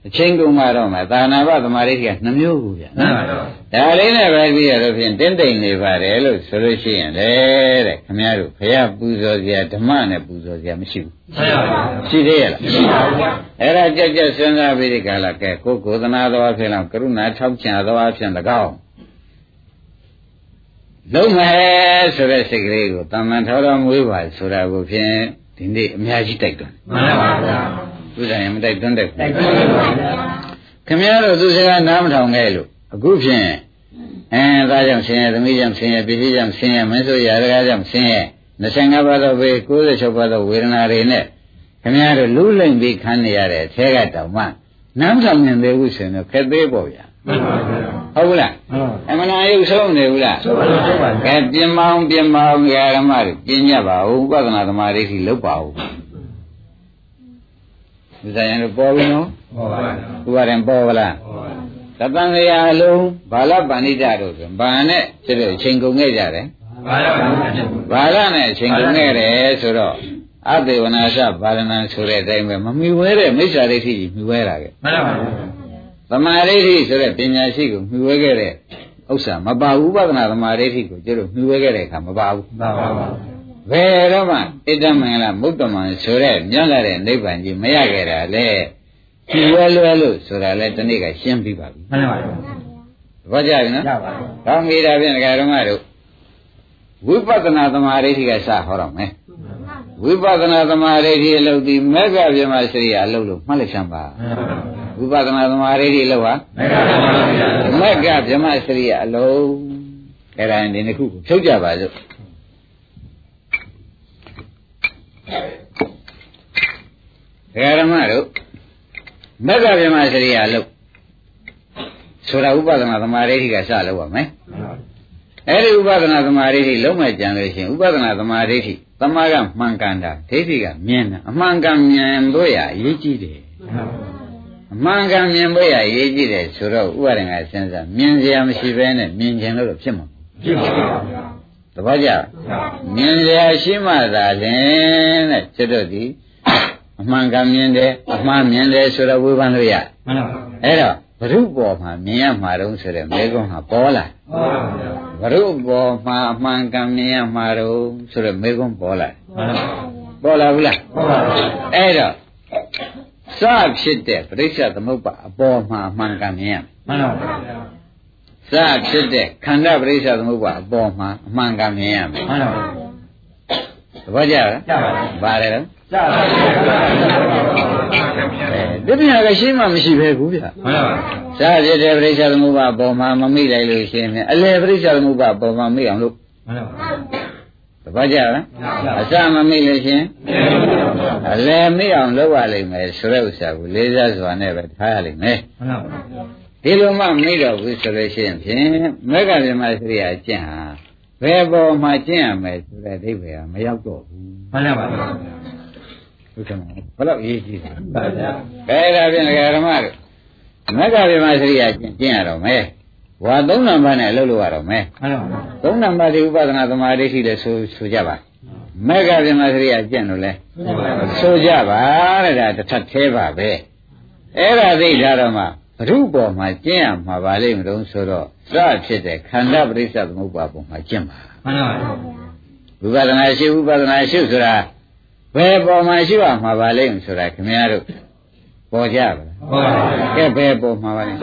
အချင်းကုန်မှတော့မှသာနာပသမာဓိက2မျိုးကိုဗျာနော်ဒါလေးနဲ့ပဲပြီးရတော့ဖြင့်တင်းတိမ်နေပါတယ်လို့ဆိုလို့ရှိရင်လေတဲ့ခင်ဗျားတို့ဘုရားပူဇော်စရာဓမ္မနဲ့ပူဇော်စရာမရှိဘူးရှိသေးရဲ့လားမရှိပါဘူးဗျာအဲ့ဒါကြက်ကြက်စဉ်းစားပြီးဒီကလာကဲကိုယ်သနာတော်ဖြစ်လောက်ကရုဏာထောက်ချတော်အဖြစ်၎င်းလုံးမယ်ဆိုတဲ့စိတ်ကလေးကိုတမန်တော်တော်မွေးပါဆိုတာကိုဖြင့်ဒီနေ့အများကြီးတိုက်တွန်းမှန်ပါဗျာဥစ္စာရင်မတိုက်တွန်းတဲ့တိုက်တွန်းပါဗျာခင်ဗျားတို့သူစကားနားမထောင်ခဲ့လို့အခုဖြင့်သားကြောင့်ဆင်းရဲသမီးကြောင့်ဆင်းရဲပြည်ကြီးကြောင့်ဆင်းရဲမင်းဆိုရာတကားကြောင့်ဆင်းရဲ25ပါးသောဘေး96ပါးသောဝေဒနာတွေနဲ့ခင်ဗျားတို့လူလိမ့်ပြီးခံနေရတဲ့အဲကတောင်မှနားမထောင်နိုင်သေးဘူးဆိုရင်တော့ခက်သေးပေါ့ဗျာမှန်ပါဗျာဟုတ်ဘူးလားအမှန်တရားရုပ်ဆုံးနေဘူးလားဆုံးပါကဲပြင်မောင်းဓမ္မတွေပြင်ညတ်ပါဦးဥပဒနာသမာဓိရှိလုပ်ပါဦးဒီဆိုင်ရင်ပေါ်ပြီနော်ပေါ်ပါဘူးဥပါရင်ပေါ်ပါလားသတ္တန်ရာအလုံးဘာလပဏိတတို့ဆိုဘာနဲ့ဖြစ်တဲ့အချိန်ကုန်ခဲ့ကြတယ်ဘာလနဲ့အချိန်ကုန်ခဲ့တယ်ဆိုတော့အသေဝနာသဘာလနာဆိုတဲ့အတိုင်းပဲမမီဝဲတဲ့မိစ္ဆာဒိဋ္ဌိကြီးမီဝဲတာကမှန်ပါဘူးသမာဓိဋ္ဌိဆိုတဲ့ပညာရှိကိုမှီဝဲခဲ့တဲ့ဥစ္စာမပါဘူးဥပဒနာသမာဓိဋ္ဌိကိုကျတော့မှီဝဲခဲ့တဲ့အခါမပါဘူးမှန်ပါပါဘယ်တော့မှဣတ္တမင်္ဂလမုတ္တမံဆိုတဲ့ညံ့လာတဲ့နိဗ္ဗာန်ကြီးမရခဲ့တာလေမှီဝဲလွဲလို့ဆိုတာလေတနေ့ကရှင်းပြီးပါပြီမှန်ပါပါဘောကြပြီနော်ရပါဘူးကောင်းပြီဒါဖြင့်ဒကာဓမ္မတို့ဝိပဿနာသမာဓိဋ္ဌိကစဟောတော့မယ်ဝိပဿနာသမာဓိဋ္ဌိအလုပ်ဒီမေဃဗြဟ္မစရိယအလုပ်လို့မှတ်လိုက်စမ်းပါဝိပဿနာသမာဓိဋ္ဌိအလုပ်ဟာမေဃဗြဟ္မစရိယအလုပ်အဲ့ဒါဒီနှစ်ခုကိုဖြုတ်ကြပါစို့ဒကာဓမ္မတို့မေဃဗြဟ္မစရိယအလုပ်ဆိုတာဥပဒနာသမာဓိဋ္ဌိကစလုပ်ပါမယ်အဲ့ဒီဥပဒနာသမာဓိဋ္ဌိလုံးမဲ့ကြံလို့ရှိရင်ဥပဒနာသမာဓိဋ္ဌိသမာကမှန်ကန်တာဒိဋ္ဌိကမြင်တာအမှန်ကန်မြင်လို့ရအရေးကြီးတယ်အမှန်ကန်မြင်လို့ရအရေးကြီးတယ်ဆိုတော့ဥပါဒနာစဉ်းစားမြင်စရာမရှိဘဲနဲ့မြင်ခြင်းလို့တော့ဖြစ်မှာဖြစ်ပါဘူးတပည့်ကြမြင်စရာရှိမှသာလင်တဲ့စိတ်တို့ဒီအမှန်ကန်မြင်တယ်အမှားမြင်တယ်ဆိုတော့ဝေဖန်လို့ရမှန်ပါဘူးအဲ့တော့ဘုရုပေါ်မှာမြင်ရမှာတုံးဆိုတဲ့မေကွန်းဟာပေါ်လာဘုရုပေါ်မှာအမှန်ကန်မြင်ရမှာတုံးဆိုတဲ့မေကွန်းပေါ်လာပေါ်လာဘူးလားပေါ်ပါဘူးအဲ့တော့စဖြစ်တဲ့ပရိစ္ဆေသမုပ္ပါအပေါ်မှာအမှန်ကန်မြင်ရမှန်ပါဘူးစဖြစ်တဲ့ခန္ဓာပရိစ္ဆေသမုပ္ပါအပေါ်မှာအမှန်ကန်မြင်ရမှန်ပါဘူးသဘောကျလားကျပါပြီပါတယ်တော့စပါပြီဒီပြညာကရှင်းမှမရှိပဲဘူးဗျာမှန်ပါဘူးစဖြစ်တဲ့ပရိစ္ဆေသမုပ္ပါအပေါ်မှာမမိလိုက်လို့ရှင်းမယ်အလယ်ပရိစ္ဆေသမုပ္ပါအပေါ်မှာမိအောင်လို့မှန်ပါဘူးသဘောကျလားအစမမိလို့ရှင်းအလယ်မိအောင်လုပ်ရလိမ့်မယ်ဆိုတဲ့ဥစ္စာကိုလေးစားစွာနဲ့ပဲထားရလိမ့်မယ်မှန်ပါဘူးဒီလိုမှမိတော့ဘူးဆိုလို့ရှိရင်ဖြင့်မေဃဗြဟ္မစရိယအကျင့်ဟာဘယ်ပေါ်မှာကျင့်ရမယ်ဆိုတဲ့အဓိပ္ပာယ်ကမရောက်တော့ဘူးမှန်ပါပါဟုတ်ကဲ့ဘယ်တော့ရေးကြည့်တာပါဗျာအဲဒါဖြင့်ဓမ္မတို့မေဃဗြဟ္မစရိယကျင့်ရတော့မယ်ဝါသုံးနံပါတ်နဲ့အလုပ်လုပ်ရတော့မယ်မှန်ပါပါသုံးနံပါတ်ဒီဥပဒနာသမာဓိရှိတယ်ဆိုကြပါမေဃဗြဟ္မစရိယကျင့်လို့လဲဆိုကြပါတဲ့ဒါတစ်ထပ်သေးပါပဲအဲ့ဒါသိထားတော့မှဘုရုပေါ်မှာကျင့်ရမှာပါလိမ့်မလို့ဆိုတော့စဖြစ်တဲ့ခန္ဓာပရိစ္ဆေသမုပ္ပါပေါ်မှာကျင့်ပါမှန်ပါပါဝိပဿနာရှိဥပဒနာရှိဆိုတာဘယ်ပေါ်မှာရှိရမှာပါလိမ့်ဆိုတာခင်ဗျားတို့ပေါ်ကြပါလားပေါ်ပါဘူးကဲဘယ်ပေါ်မှာပါလဲ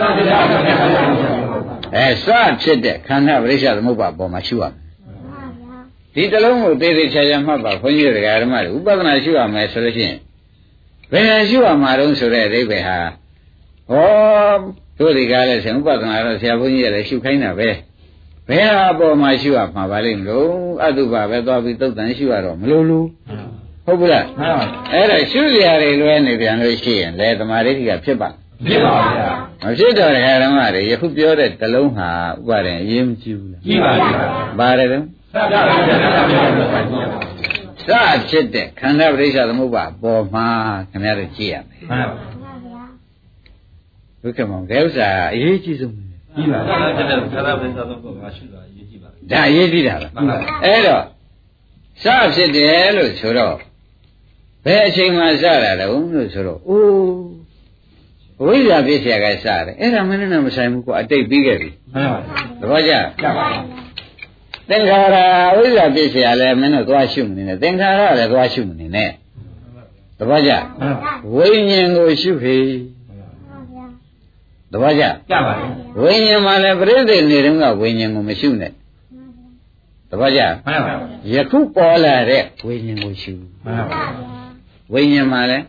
စဖြစ်တဲ့ခန္ဓာပရိစ္ဆေသမုပ္ပါပေါ်မှာရှိရမယ်ဒီတလုံးကိုသေးသေးချာချာမှတ်ပါခွန်ကြီးတို့ဓမ္မတွေဥပဒနာရှိရမယ်ဆိုလို့ရှိရင်ဘယ်ရှိရမှာတုံးဆိုတဲ့အဓိပ္ပာယ်ဟာဟောတို့ဒီကားလဲဆင်ဥပဒနာတော့ဆရာဘုန်းကြီးလည်းရှုခိုင်းတာပဲဘယ်ဟာပေါ်မှာရှုရမှာပါလိမ့်မလို့အတုပါပဲသွားပြီးသုတ်တန်ရှုရတော့မလို့လို့ဟုတ်ဘူးလားမှန်ပါအဲ့ဒါရှုရတွေလွဲနေပြန်လို့ရှိရင်လေသမာဓိကဖြစ်ပါဖြစ်ပါဗျာမဖြစ်တော့တဲ့ဓမ္မတွေယခုပြောတဲ့တလုံးဟာဥပါဒံအရေးမကြီးဘူးလားကြီးပါဗျာပါတယ်တော့စဖြစ်တဲ့ခန္ဓာပရိစ္ဆေသမုပ္ပါပေါ်မှာခင်ဗျားတို့ကြည့်ရမယ်မှန်ပါဒုက္ခမောင်ဒဲဥစ္စာအရေးကြီးဆုံးပဲကြီးပါလားခန္ဓာပရိစ္ဆေသမုပ္ပါကရှုတာအရေးကြီးပါလားဒါအရေးကြီးတာပါအဲ့တော့စဖြစ်တယ်လို့ဆိုတော့ဘယ်အချိန်မှစတာလဲလို့ဆိုတော့အိုးဝိဇ္ဇာဖြစ်เสียကစားတယ်အဲ့ဒါမင်းနဲ့မဆိုင်ဘူးကွာအတိတ်ပြီးခဲ့ပြီမှန်ပါသဘောကျသင်္ခါရဝိဇ္ဇာဖြစ်เสียလဲမင်းတို့သွားရှုမနေနဲ့သင်္ခါရလည်းသွားရှုမနေနဲ့သဘောကျဝိညာဉ်ကိုရှုခေသဘောကျဝိညာဉ်မှာလည်းပြိဿနေတုန်းကဝိညာဉ်ကိုမရှုနဲ့သဘောကျယခုပေါ်လာတဲ့ဝိညာဉ်ကိုရှုဝိညာဉ်မှာလည်း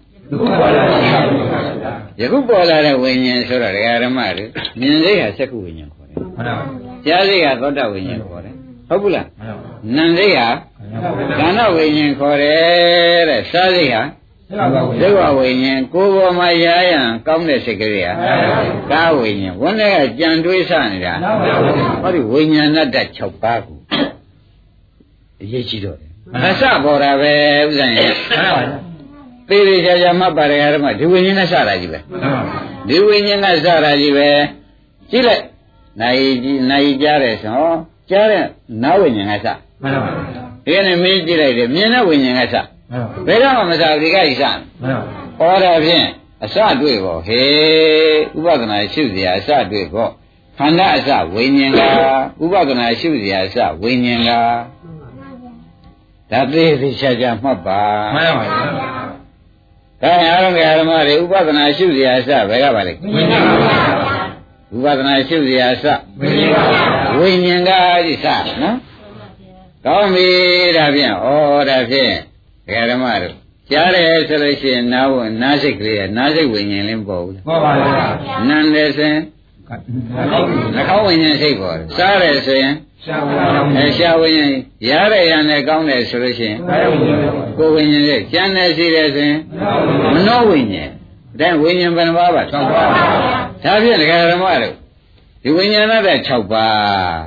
ယခုပေါ်လာတဲ့ဝိညာဉ်ဆိုတော့ဒကာဓမ္မတွေမြင်စိတ်ဟာစက္ခုဝိညာဉ်ခေါ်တယ်ကြားစိတ်ဟာသောတဝိညာဉ်ခေါ်တယ်ဟုတ်ဘူးလားနံစိတ်ဟာခန္ဓာဝိညာဉ်ခေါ်တယ်တဲ့စားစိတ်ဟာဒုက္ခဝိညာဉ်ကိုယ်ပေါ်မှာရရန်ကောင်းတဲ့စိတ်ကလေးဟာကာဝိညာဉ်ဝန်းထဲကကြံတွေးဆနေတာဟောဒီဝိညာဏတ္တ6ပါးကိုအရေးကြီးတော့တယ်အစပေါ်တာပဲဥစ္စာရင်သေသေးချာချာမှတ်ပါရဓမ္မဒီဝိညာဉ်နဲ့စတာကြီးပဲဒီဝိညာဉ်ကစတာကြီးပဲကြည့်လိုက်နိုင်ကြားတယ်ဆိုကြားတဲ့နာဝိညာဉ်ကစမှန်ပါပါဒီကနေ့မင်းကြည့်လိုက်တယ်မြင်တဲ့ဝိညာဉ်ကစဘယ်တော့မှမစားဒီကကြီးစမှန်ပါဩဒါဖြင့်အစတွေ့ပေါ့ဟေးဥပဒနာရှုစရာအစတွေ့ပေါ့ခန္ဓာအစဝိညာဉ်ကဥပဒနာရှုစရာအစဝိညာဉ်ကဒါသေးသေးချာချာမှတ်ပါမှန်ပါပါဒါအားလုံးကဓမ္မတွေဥပဒနာရှုစရာအစဘယ်ကပါလဲဝိညာဉ်ပါဥပဒနာရှုစရာအစဝိညာဉ်ကဒီစနော်ကောင်းပြီဒါဖြင့်ဩဒါဖြင့်ဓမ္မတို့ကြားတယ်ဆိုလို့ရှိရင်နားစိတ်ကလေးကနားစိတ်ဝိညာဉ်လင်းပေါ်ဘူးလားပေါ်ပါဘူးနံတယ်ဆိုရင်နှာခေါင်းဝိညာဉ်စိတ်ပေါ်တယ်စားတယ်ဆိုရင်ရှားဝိညာဉ်ရတဲ့ရနဲ့ကောင်းတယ်ဆိုလို့ရှိရင်ကိုယ်ဝိညာဉ်နဲ့ကျန်တယ်ရှိတယ်ဆိုရင်မနောဝိညာဉ်ဒါဝိညာဉ်ဘယ်နှပါးပါ6ပါးဒါဖြင့်ဓမ္မတို့ဒီဝိညာဏတဲ့6ပါး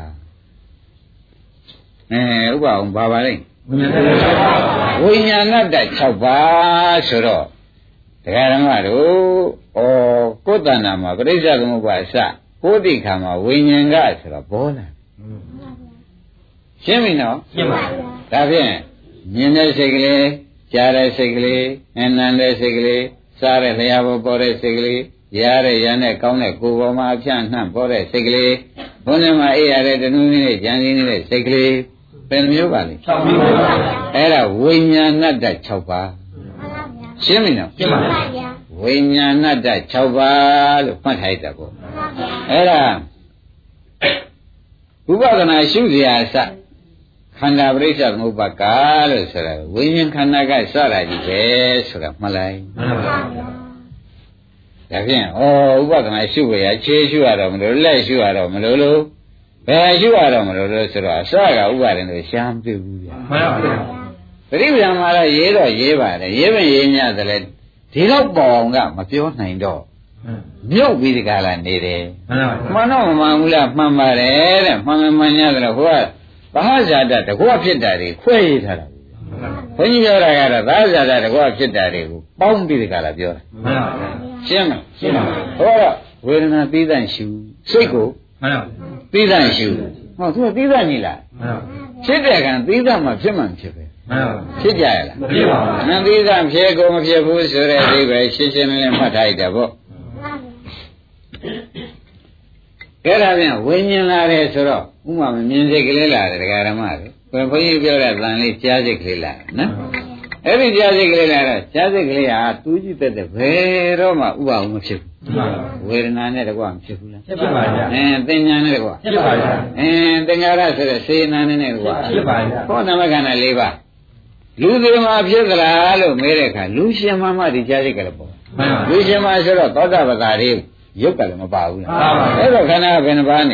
ဥပအောင်ပါပါလိမ့်ဝိညာဏတ္တ6ပါးဆိုတော့တရားဓမ္မတို့ကိုယ်တဏ္ဍာမှာပရိစ္ဆေသမုပ္ပါအစကိုယ်တိခါမှာဝိညာဉ်ကဆိုတော့ဘောလာရှင်းပြီနော်ရှင်းပါပြီဒါဖြင့်မြင်တဲ့စိတ်ကလေးကြားတဲ့စိတ်ကလေးနံတဲ့စိတ်ကလေးစားတဲ့လျှာပေါ်ပေါ်တဲ့စိတ်ကလေးရတဲ့ရနဲ့ကောင်းတဲ့ကိုယ်ပေါ်မှာအဖြန့်နှံ့ပေါ်တဲ့စိတ်ကလေးဘုန်းထဲမှာအေးရတဲ့တဏှုနဲ့ကြံစည်နေတဲ့စိတ်ကလေးဘယ်နှမျိုးပါလဲ6မျိုးပါအဲ့ဒါဝိညာဏတ္တ6ပါးရှင်းပြီနော်ရှင်းပါပါဝိညာဏတ္တ6ပါးလို့မှတ်ထားရတာပေါ့အဲ့ဒါဥပဒနာရှုစရာအစခန္ဓာပရိစ္ဆေသမုပ္ပါကလို့ဆိုတာဝိညာဉ်ခန္ဓာကစတာကြီးပဲဆိုတာမှတ်လိုက်မှန်ပါဗျာဒါဖြင့်ဥပဒနာရှုရခြေရှုရတော့မလို့လက်ရှုရတော့မလို့လို့ဘယ်ရှုရတော့မလို့လို့ဆိုတော့အစကဥပါဒင်လို့ရှားမပြဘူးဗျာမှန်ပါဗျာပရိပဒံမှာတော့ရေးတော့ရေးပါတယ်ရေးမရေးညတယ်လေဒီတော့ပေါ်အောင်ကမပြောနိုင်တော့မြုပ်ပြီးဒီကလာနေတယ်မှန်တော့မမှန်ဘူးလားမှန်ပါတယ်တဲ့မှန်မှန်ရတယ်ဟိုကသဟဇာတတကွဖြစ်တာတွေခွဲရထားတာဘုန်းကြီးပြောတာကတော့သဟဇာတတကွဖြစ်တာတွေကိုပေါင်းပြီးဒီကလာပြောတာမှန်ပါဗျာရှင်းမလားရှင်းပါပြီဟောတော့ဝေဒနာပြီးတဲ့ရှုစိတ်ကိုမှန်ပါပြီးတဲ့ရှုဟောသူကပြီးတဲ့ညီလားမှန်ပါဖြစ်တဲ့ကံပြီးတဲ့မှာဖြစ်မှန်ဖြစ်ပဲမှန်ပါဖြစ်ကြရလားမဖြစ်ပါဘူးနံပြီးတဲ့ဖြစ်ကိုမဖြစ်ဘူးဆိုတဲ့အိဗယ်ရှင်းရှင်းလင်းလင်းမှတ်ထားရတာပေါ့အဲ့ဒါပြန်ဝိညာဉ်လာတယ်ဆိုတော့ဥမာမြင်စိတ်ကလေးလာတယ်ဒကာဓမ္မတွေဘုန်းကြီးပြောတဲ့တန်လေးကြားစိတ်ကလေးလာတယ်နော်အဲ့ဒီကြားစိတ်ကလေးလာတော့ကြားစိတ်ကလေးဟာသူကြည့်တတ်တဲ့ဘယ်တော့မှဥပအောင်မဖြစ်ဘူးဝေဒနာနဲ့တကွမဖြစ်ဘူးလားဖြစ်ပါဗျာသင်ညာနဲ့တကွဖြစ်ပါဗျာသင်္ကာရဆိုတဲ့စေနာနဲ့တကွဖြစ်ပါဗျာဟောနာမခန္ဓာ၄ပါးလူတွေမှာဖြစ်သလားလို့မေးတဲ့အခါလူရှင်မှဒီကြားစိတ်ကလေးပေါ့လူရှင်မှဆိုတော့သောတာပတိတွေရုပ်ကလည်းမပါဘူးလားအဲ့တော့ခန္ဓာဘယ်နှပါးနေ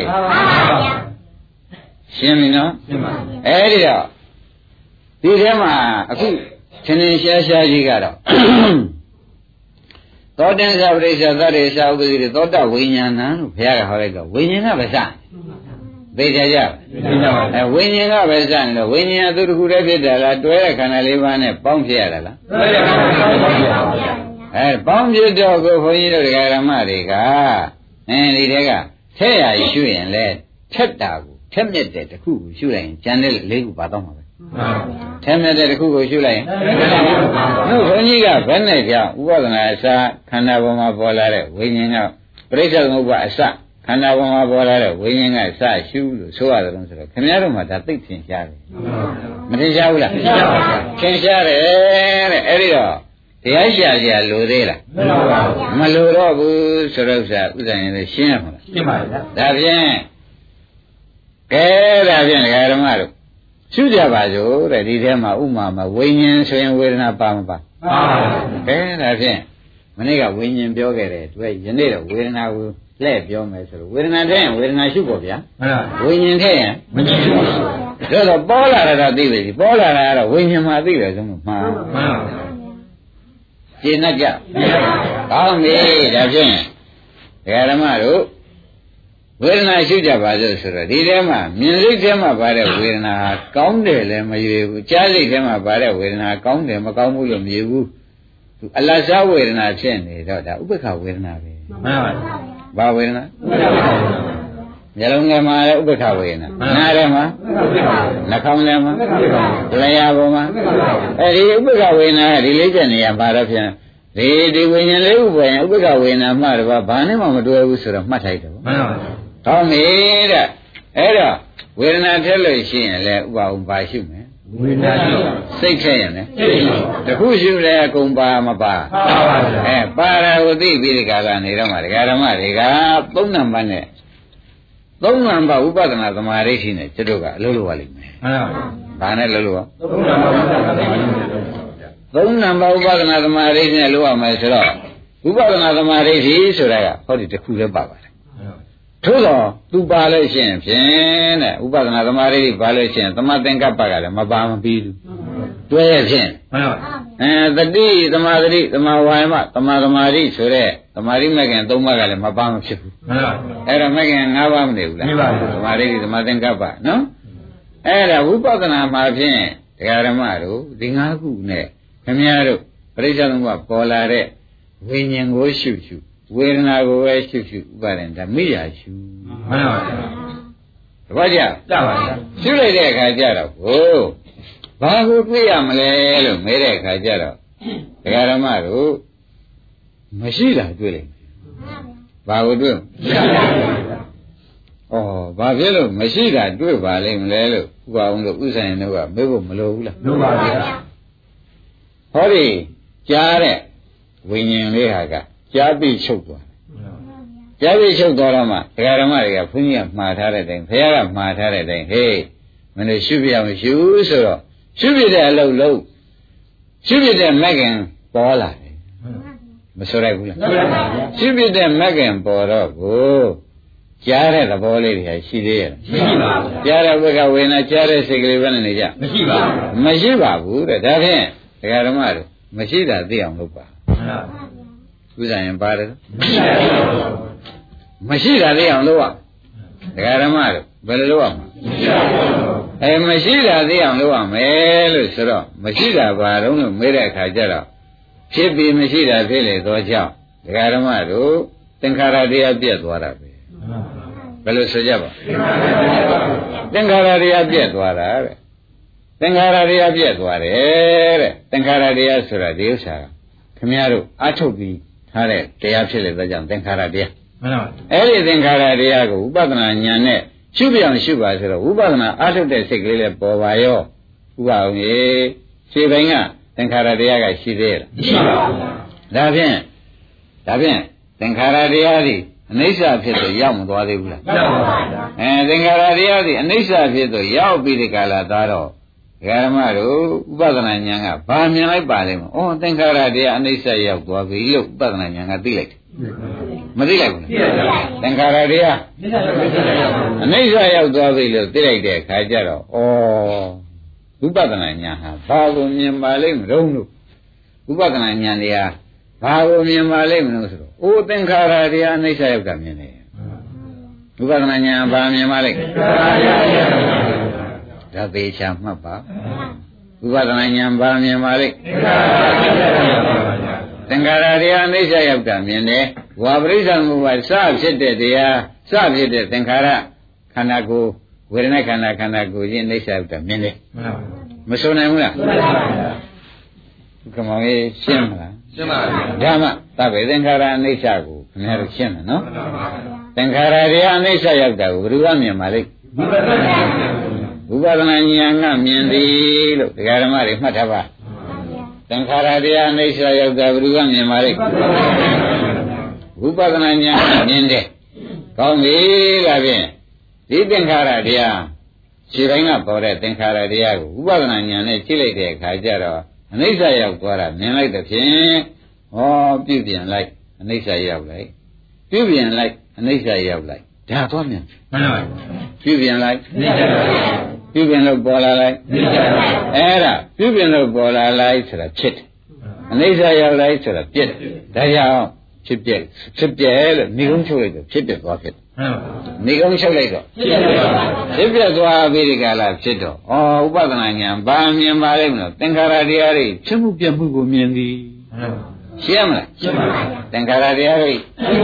ရှင်းပြီနော်ရှင်းပါပြီအဲ့ဒီတော့ဒီထဲမှာအခုသင်္င်ရှားရှားကြီးကတော့သောတ္တပရိစ္ဆေသတ္တေသာဥပ္ပတိသောတဝိညာဏလို့ဘုရားကဟောလိုက်တော့ဝိညာဉ်ကပဲစသိကြကြဝိညာဉ်ကပဲစနေတော့ဝိညာဉ်သူတခုတည်းဖြစ်တယ်လားတွဲတဲ့ခန္ဓာ၄ပါးနဲ့ပေါင်းဖြစ်ရတာလားတွဲတဲ့ခန္ဓာ၄ပါးပေါင်းဖြစ်ရပါဗျာပေါင်းဖြစ်တော့ကိုဘုန်းကြီးတို့ဒကာရမတွေကဒီတဲကထက်ရရှုရင်လဲထက်တာကိုထက်မြက်တဲ့တစ်ခုကိုရှုလိုက်ရင်ကျန်တဲ့၄ခုပါတော့မှာပဲမှထဲမြတ်တဲ့တစ်ခုကိုရှုလိုက်ရင်နှုတ်ဘုန်းကြီးကဘယ်နဲ့ကြောင့်ဥပဒနာအစခန္ဓာပေါ်မှာပေါ်လာတဲ့ဝိညာဉ်ကပရိစ္ဆေသမုပ္ပါအစခန္ဓာပေါ်မှာပေါ်လာတဲ့ဝိညာဉ်ကစရှုလို့ဆိုရတယ်လို့ဆိုတော့ခင်ဗျားတို့မှဒါသိထင်ရှားတယ်မထင်ရှားဘူးလားထင်ရှားတယ်တဲ့အဲ့ဒီတော့တရားရှာကြလိုသေးလားမလိုတော့ဘူးဆိုတော့ဥစ္စာဥစ္စာရင်လည်းရှင်းရမှာရှင်းပါဗျာဒါဖြင့်ကဲဒါဖြင့်ဒကာဓမ္မတို့ရှုကြပါစို့တဲ့ဒီထဲမှာဥမာမှာဝိညာဉ်ဆိုရင်ဝေဒနာပါမပါကဲဒါဖြင့်မနေ့ကဝိညာဉ်ပြောခဲ့တယ်သူကယနေ့တော့ဝေဒနာကိုလှည့်ပြောမယ်ဆိုတော့ဝေဒနာထဲရင်ဝေဒနာရှုဖို့ဗျာဝိညာဉ်ထဲရင်မကြည့်ဘူးဒါတော့ပေါ်လာတာသိပြီပေါ်လာတာကတော့ဝိညာဉ်မှာသိတယ်ဆုံးလို့မှားရှင်းတတ်ကြကောင်းပြီဒါဖြင့်ဒကာဓမ္မတို့ဝေဒနာရှုကြပါစို့ဆိုတော့ဒီထဲမှာမြင်စိတ်ထဲမှာပါတဲ့ဝေဒနာဟာကောင်းတယ်လည်းမရဘူးကြားစိတ်ထဲမှာပါတဲ့ဝေဒနာကောင်းတယ်မကောင်းဘူးလို့မရဘူးသူအလတ်စားဝေဒနာဖြစ်နေတော့ဒါဥပ္ပခဝေဒနာပဲမှန်ပါပါဘာဝေဒနာမျက်လုံးထဲမှာလည်းဥပ္ပခဝေဒနာနားထဲမှာနှာခေါင်းထဲမှာလျှာပေါ်မှာအဲဒီဥပ္ပခဝေဒနာဒီလေးချက်နေရာပါတော့ဖြင့်ဒီဝိညာဉ်လေးဥပ္ပယဥပ္ပခဝေဒနာမှတော့ဘာနဲ့မှမတွဲဘူးဆိုတော့မှတ်ထိုက်တယ်မှန်ပါပါကောင်းပြီတဲ့အဲ့တော့ဝေဒနာထက်လို့ရှိရင်လည်းဥပအောင်ပါရှုမယ်ဝေဒနာစိတ်ထက်ရင်လည်းတခုရှုလဲအကုန်ပါမပါပါဗျာပါရဝသိပြီးဒီကလာနေတော့မှဒကာဓမ္မတွေကသုံးနံပါတ်နဲ့သုံးနံပါတ်ဥပဒနာသမာဓိရှိနေကျွတ်တို့ကအလုပ်လုပ်ရလိမ့်မယ်မှန်ပါဘာနဲ့လုပ်လို့သုံးနံပါတ်ဥပဒနာသမာဓိနဲ့လုပ်ရမယ်ဆိုတော့ဥပဒနာသမာဓိဆိုတာကဟောဒီတစ်ခုလည်းပါပါတယ်ထို့တော့သူပါလို့ရှိရင်ဖြင့်တဲ့ဥပဒနာသမာဓိပါလို့ရှိရင်သမသင်္ကပ္ပကလည်းမပါမပြီးဘူးတွဲရဖြင့်မှန်ပါတတိသမာဓိသမာဝါယမသမာသမာဓိဆိုတဲ့သမာဓိမဲ့ခင်၃ပါးကလည်းမပါမဖြစ်ဘူးမှန်ပါအဲ့တော့မဲ့ခင်၅ပါးမနေဘူးလားမှန်ပါသမာဓိသမာသင်္ကပ္ပနော်အဲ့ဒါဝိပဿနာမှာဖြင့်တရားဓမ္မတို့ဒီ၅ခုနဲ့ခင်ဗျားတို့ပရိစ္ဆေသမုပ္ပါပေါ်လာတဲ့ဝိညာဉ်ကိုရှုရှုဝေဒနာကိုပဲရှုရှုဥပါဒံဓမိယာရှုမှန်ပါဗျာတပည့်ကြပါဗျာရှုလိုက်တဲ့အခါကျတော့ဟိုဘာကိုတွေ့ရမလဲလို့မဲတဲ့အခါကျတော့ဒကာဓမ္မတို့မရှိတာတွေ့လိုက်ဘာကိုတွေ့ဩဘာဖြစ်လို့မရှိတာတွေ့ပါလိမ့်မလဲလို့ဥပအောင်လို့ဥဆိုင်တို့ကမေးဖို့မလိုဘူးလားလိုပါဗျာဟောဒီကြားတဲ့ဝိညာဉ်လေးဟာကကြားပြီးချုပ်သွားကြားပြီးချုပ်သွားတော့မှဒကာဓမ္မတွေကဘုန်းကြီးကမှားထားတဲ့အတိုင်းဘုရားကမှားထားတဲ့အတိုင်းဟေးမင်းတို့ရှုပြအောင်ရှုဆိုတော့ရှုပြတဲ့အလုပ်လုံးရှုပြတဲ့မက္ကင်ပေါ်လာတယ်မဆိုရိုက်ဘူးလားရှုပြတဲ့မက္ကင်ပေါ်တော့ကိုကြားတဲ့သဘောလေးတွေရှိသေးရဲ့မရှိပါဘူးကြားတဲ့ဘက်ကဝေဒနာကြားတဲ့စိတ်ကလေးပဲနေကြမရှိပါဘူးမရှိပါဘူးတဲ့ဒါဖြင့်ဒကာဓမ္မတို့မရှိတာသိအောင်လုပ်ပါဥစ္စာရင်ပါတယ်မရှိတာသိအောင်လုပ်ရဒကာဓမ္မတို့ဘယ်လိုလုပ်ရမလဲမရှိတာသိအောင်လုပ်ရမယ်လို့ဆိုတော့မရှိတာဘာတော့လို့မေးတဲ့အခါကျတော့ဖြစ်ပြီးမရှိတာဖြစ်လေတော့ကြောင့်ဒကာဓမ္မတို့သင်္ခါရတရားပြည့်သွားတာပဲဘယ်လိုဆိုကြပါသင်္ခါရတရားပြည့်သွားတာတဲ့သင်္ခါရတရားပြည့်သွားတယ်တဲ့သင်္ခါရတရားဆိုတာဒီဥစ္စာခင်ဗျားတို့အထုတ်ပြီးထားတဲ့တရားဖြစ်လေတော့ကြောင့်သင်္ခါရတရားမှန်ပါဘူးအဲ့ဒီသင်္ခါရတရားကိုဥပဒနာဉာဏ်နဲ့ရှုပြအောင်ရှုပါဆိုတော့ဥပဒနာအထုတ်တဲ့စိတ်ကလေးလည်းပေါ်ပါရောဥပအောင်ကြီးခြေပိုင်းကသင်္ခါရတရားကရှိသေးရဲ့မရှိပါဘူးဒါဖြင့်သင်္ခါရတရားသည်အနိစ္စဖြစ်တော့ရောက်မသွားသေးဘူးလားရောက်ပါဘူးသင်္ခါရတရားသည်အနိစ္စဖြစ်တော့ရောက်ပြီးဒီကလာသားတော့ဓမ္မတို့ဥပဒနာဉာဏ်ကဘာမြင်လိုက်ပါလိမ့်မဩသင်္ခါရတရားအနိစ္စရောက်သွားပြီလို့ဥပဒနာဉာဏ်ကသိလိုက်တယ်မသိလိုက်ဘူးလားသင်္ခါရတရားအနိစ္စရောက်သွားပြီလို့သိလိုက်တဲ့အခါကျတော့ဩဥပဒနာဉာဏ်ဟာဘာကိုမြင်ပါလိမ့်မလို့ဥပဒနာဉာဏ်တရားဘာကိုမြင်ပါလိမ့်မလို့ဆိုတော့သင်္ခါရတရားအနိစ္စရောက်တာမြင်တယ်ဥပဒနာဉာဏ်ဘာမြင်ပါလိမ့်ဒါပေချာမှတ်ပါဥပဒနာဉာဏ်ဘာမြင်ပါလိမ့်သင်္ခါရတရားအနိစ္စရောက်တာမြင်တယ်ဝါပရိစ္ဆာမှုပါစဖြစ်တဲ့တရားစဖြစ်တဲ့သင်္ခါရခန္ဓာကိုယ်ဝေဒနာခန္ဓာကိုယ်ချင်းအနိစ္စရောက်တာမြင်တယ်မဆိုနိုင်ဘူးလားကမောင်ကြီးရှင်းမလားရှင်းပါပြီဒါမှသဗ္ဗေသင်္ခါရအနိစ္စကိုခင်ဗျားတို့ရှင်းတယ်နော်သင်္ခါရတရားအနိစ္စရောက်တာကိုဘယ်သူကမြင်ပါလိမ့်ဝိပဿနာဉာဏ်ကမြင်သည်လို့ဒကာဓမ္မတွေမှတ်ထားပါသင်္ခါရတရားအနိစ္စရောက်တာဘယ်သူကမြင်ပါလိမ့်ဝိပဿနာဉာဏ်မြင်တယ်ကောင်းပြီဒါဖြင့်ဒီသင်္ခါရတရားခြေတိုင်းကပေါ်တဲ့သင်္ခါရတရားကိုဝိပဿနာဉာဏ်နဲ့ကြည့်လိုက်တဲ့အခါကျတော့အနိစ္စရောက်သွားတာမြင်လိုက်တဲ့ဖြင့်ဟောပြုပြင်လိုက်အနိစ္စရောက်လိုက်ပြုပြင်လိုက်အနိစ္စရောက်လိုက်ဒါသွားမြင်မှန်ပါဘူးပြုပြင်လိုက်အနိစ္စပြုပြင်လို့ပေါ်လာလိုက်အနိစ္စအဲ့ဒါပြုပြင်လို့ပေါ်လာလိုက်ဆိုတာဖြစ်တယ်အနိစ္စရောက်လိုက်ဆိုတာပြည့်တယ်ဒါကြောင့်ဖြစ်ပြလို့မိကုံးချုပ်လိုက်တော့ဖြစ်ပြသွားဖြစ်မိကုံးချုပ်လိုက်တော့ဖြစ်ပြသွားပြီးဒီကလာဖြစ်တော့ဩဥပဒနာဉာဏ်ဘာမြင်ပါလိမ့်မလို့သင်္ခါရတရားတွေဖြစ်မှုပြမှုကိုမြင်သည်ရှင်းမလားရှင်းပါပါသင်္ခါရတရားတွေ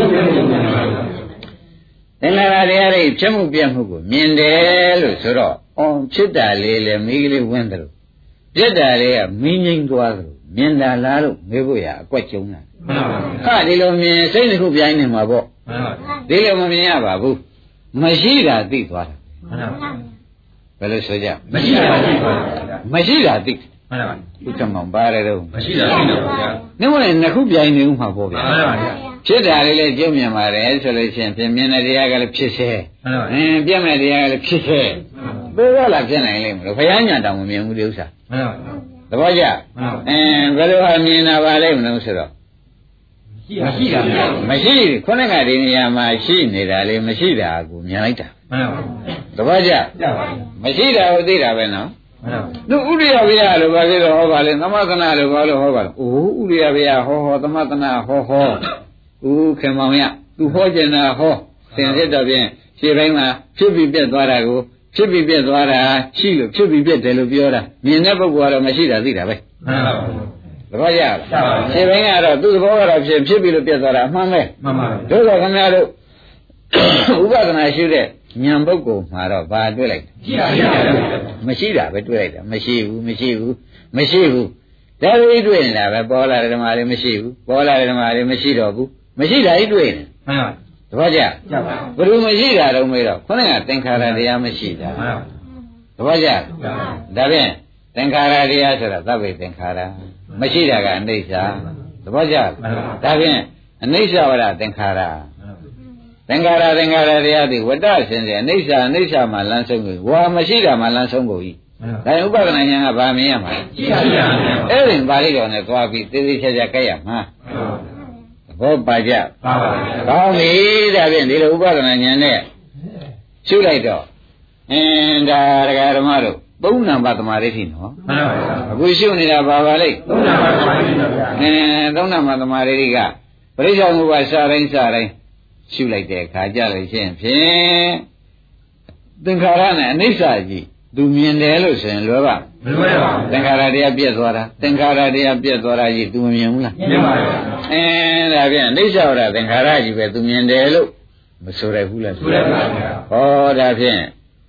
သင်္ခါရတရားတွေဖြစ်မှုပြမှုကိုမြင်တယ်လို့ဆိုတော့ဖြစ်တာလေးလည်းမိကလေးဝင်းတယ်လို့ပြက်တာလေးကမင်းငိမ့်သွားတယ်လို့မြင်တာလားလို့မေးဖို့ရအကွက်ကျုံတာဟာဒီလိုမြင်စိတ်တစ်ခုပြိုင်နေမှာပေါ့ဒီလိုမမြင်ရပါဘူးမရှိတာသိသွားတာဘယ်လိုဆိုကြမရှိတာသိသွားတာမရှိတာသိမှန်ပါပါဘုရားမောင်ပါတယ်တော့မရှိတာသိတော့ဗျာနှမလည်းနှစ်ခုပြိုင်နေဦးမှာပေါ့ဗျာမှန်ပါဗျာဖြစ်တာလေးလည်းကျုံမြင်ပါတယ်ဆိုလို့ရှိရင်ပြင်မြင်တဲ့တရားကလည်းဖြစ်စေပြက်မဲ့တရားကလည်းဖြစ်စေသိရလားဖြစ်နိုင်လိမ့်မလို့ဘုရားညာတောင်မမြင်ဘူးဒီဥစ္စာမှန်ပါသဘောကျဘယ်လိုဟာမြင်တာပါလိမ့်မလို့ဆိုတော့မရှိတာမရှိခုနကဒီနေရာမှာရှိနေတာလေမရှိတာကိုမြင်လိုက်တာမှန်ပါသဘောကျမရှိတာကိုသိတာပဲနော်သူဥရိယဗျာလို့ဘာဖြစ်လို့ဟောပါလဲသမသနာလို့ဘာလို့ဟောပါလဲအိုးဥရိယဗျာဟောသမသနာဟောဦးခင်မောင်ရသူဟောကျင်တာဟောသင်စစ်တော့ဖြင့်ခြေပိုင်းမှာဖြစ်ပြီးပြက်သွားတာကိုဖြစ်ပြီးပြက်သွားတာရှိလို့ဖြစ်ပြီးပြက်တယ်လို့ပြောတာမြင်တဲ့ပုဂ္ဂိုလ်ကတော့မရှိတာသိတာပဲမှန်ပါဘူးသဘောကျလားခြေပိုင်းကတော့သူ့သဘောကတော့ဖြစ်ပြီးလို့ပြက်သွားတာအမှန်ပဲမှန်ပါဘူးတို့တော့ခင်ဗျားတို့ဥပဒနာရှိတဲ့ဉာဏ်ပုဂ္ဂိုလ်မှာတော့ဘာတွေ့လိုက်မရှိတာပဲတွေ့လိုက်တာမရှိဘူးဒါလေးတွေ့နေတာပဲပေါ်လာတဲ့ဓမ္မလေးမရှိဘူးပေါ်လာတဲ့ဓမ္မလေးမရှိတော့ဘူးမရှိတာကြီးတွေ့နေမှန်ပါသဘောကျဘယ်လိုမရှိတာတော့မေးတော့ခုနကသင်္ခါရတရားမရှိတာမှန်ပါသဘောကျဒါဖြင့်သင်္ခါရတရားဆိုတာသဗ္ဗေသင်္ခါရမရှိတာကအနိစ္စသဘောကျဒါဖြင့်အနိစ္စဝရသင်္ခါရသင်္ခါရတရားသည်ဝတ္တစင်စေအနိစ္စမှာလမ်းဆုံးကိုဝါမရှိတာမှာလမ်းဆုံးကိုဤဒါဥပဒနာဉာဏ်ကဗာမြင်ရမှာရှိပါဗျာအဲ့ဒီပါဠိတော်နဲ့သွားပြီးသေသေးချာချာကြက်ရမှာသဘောပါကြပါပါကောင်းပြီဒါဖြင့်ဒီလိုဥပဒနာဉာဏ်နဲ့ရှုလိုက်တော့ဒါဒကာဓမ္မတို့သုံးနံပါတ်သမာဓိရှိနော်မှန်ပါဗျာအခုရှုနေတာပါပါလိမ့်သုံးနံပါတ်သမာဓိပါဗျာသုံးနံပါတ်သမာဓိကပရိစ္ဆေမှုပါစတိုင်းရှုလိုက်တဲ့အခါကြလို့ရှိရင်ဖြင့်သင်္ခါရနဲ့အနိစ္စကြီးသူမြင်တယ်လို့ဆိုရင်လွယ်ပါမလွယ်ပါဘူးသင်္ခါရတရားပြည့်သွားတာသင်္ခါရတရားပြည့်သွားတာကြီးသူမမြင်ဘူးလားမြင်ပါဘူးဒါဖြင့်အနိစ္စဝရသင်္ခါရကြီးပဲသူမြင်တယ်လို့မဆိုရဘူးလားဆိုရပါဗျာဟောဒါဖြင့်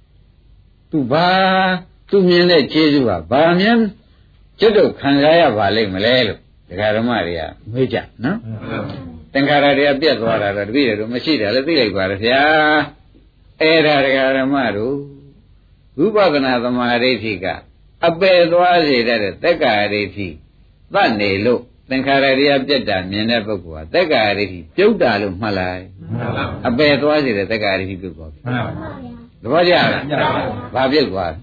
သူမြင်တဲ့ခြေစုကဘာမြင်ကျွတ်တို့ခံစားရပါလိမ့်မလဲလို့ဒကာဓမ္မတွေကမေးကြနော်သင်္ခါရတရားပြတ်သွားတာတော့တပည့်တော်မရှိတယ်လည်းသိလိုက်ပါရဲ့ဗျာအဲ့ဒါဒကာဓမ္မတို့ဝိပဿနာသမာဓိဋ္ဌိကအပယ်သွားစေတဲ့သက္ကာရိဋ္ဌိသတ်နေလို့သင်္ခါရတရားပြတ်တာမြင်တဲ့ပုဂ္ဂိုလ်ကသက္ကာရိဋ္ဌိပြုတ်တာလို့မှတ်လိုက်အပယ်သွားစေတဲ့သက္ကာရိဋ္ဌိပြုတ်သွားပြီသဘောကျလားဘာပြုတ်သွား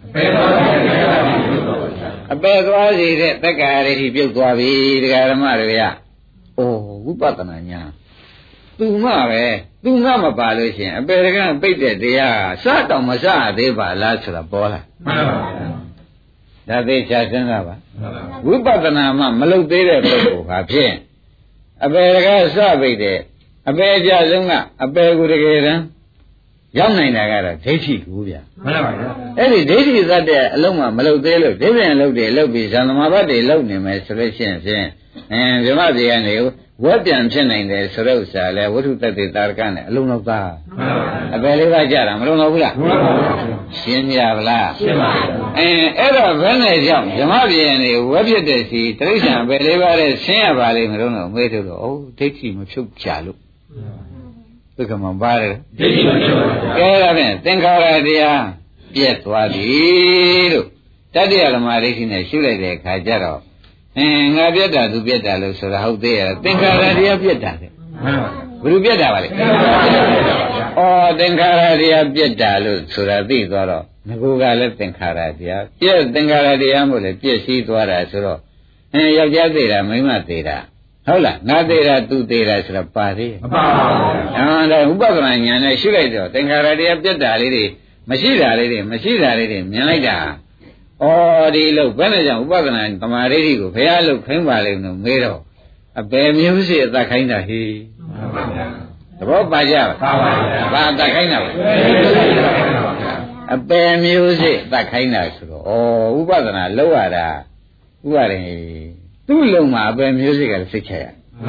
အပယ်သွားစေတဲ့သက္ကာရိဋ္ဌိပြုတ်သွားပြီဒကာဓမ္မတွေကဝိပဿနာညာသူမှမပါလို့ရှိရင်အပေရကပိတ်တဲ့တရားစတော့မစသေးပါလားဆိုတာပေါ်လာမှန်ပါဗျာဒါသိချာစဉ်းစားပါဝိပဿနာမှမလုပ်သေးတဲ့ပုဂ္ဂိုလ်ဟာဖြင့်အပေရကစပိတ်တဲ့အပေအကြဆုံးကအပေကိုတကယ်တမ်းရောက်နိုင်တာကတော့ဒိဋ္ဌိကိုဗျာမှန်ပါဗျာအဲ့ဒီဒိဋ္ဌိသတ်တဲ့အလုံးမှမလုပ်သေးလို့ဒိဋ္ဌိအလုပ်တွေလုပ်ပြီးဇံသမာဘတ်တွေလုပ်နေမယ်ဆိုလို့ရှိရင်ဖြင့်ဗြဟ္မပြေကနေဝက်ပြန်ဖြစ်နိုင်တယ်ဆိုတော့ဥစ္စာလဲဝိထုတ္တိတာရကနဲ့အလုံးလောက်သားအပယ်လေးပါးကြတာမလုံးတော့ဘူးလားရှင်းကြပါလားရှင်းပါပြီအဲ့တော့ဘယ်နဲ့ကြောင့်ဗြဟ္မပြေကနေဝက်ဖြစ်တဲ့စီတိရစ္ဆာန်အပယ်လေးပါးနဲ့ဆင်းရပါလိမ့်မလို့တော့မေးထုတ်တော့ဒိဋ္ဌိမဖြုတ်ချလို့ဒုက္ခမှာပါတယ်ဒိဋ္ဌိမဖြုတ်ကဲဒါဖြင့်သင်္ခါရတရားပြည့်သွားပြီလို့တတ္တယဓမ္မဒိဋ္ဌိနဲ့ရှုလိုက်တဲ့အခါကျတော့ငါပြတ်တာသူပြတ်တာလို့ဆိုတာဟုတ်သေးရဲ့သင်္ခါရတရားပြတ်တာတဲ့ဘယ်လိုပြတ်တာပါလဲသင်္ခါရတရားပြတ်တာလို့ဆိုတာသိသွားတော့ငကူကလည်းသင်္ခါရတရားပြည့်သင်္ခါရတရားမို့လဲပြည့်စည်းသွားတာဆိုတော့ယောက်ျားသေးတာမိန်းမသေးတာဟုတ်လားငါသေးတာသူသေးတာဆိုတော့ပါသေးမပါဘူးဒါဥပဒနာဉာဏ်နဲ့ရှုလိုက်တော့သင်္ခါရတရားပြတ်တာလေးတွေမရှိတာလေးတွေမြင်လိုက်တာဒီလို့ဘယ်နဲ့ကြောင့်ဥပဒနာသမာဓိကိုဘုရားလို့ခိုင်းပါလိမ့်လို့မေးတော့အပယ်မျိုးစေ့အသက်ခိုင်းတာဟေးသဘောပါကြပါဘာအသက်ခိုင်းတာလဲအပယ်မျိုးစေ့အသက်ခိုင်းတာဆိုတော့ဥပဒနာလောက်ရတာဥပါရင်သူ့လုံးမှာအပယ်မျိုးစေ့ကစိတ်ချရ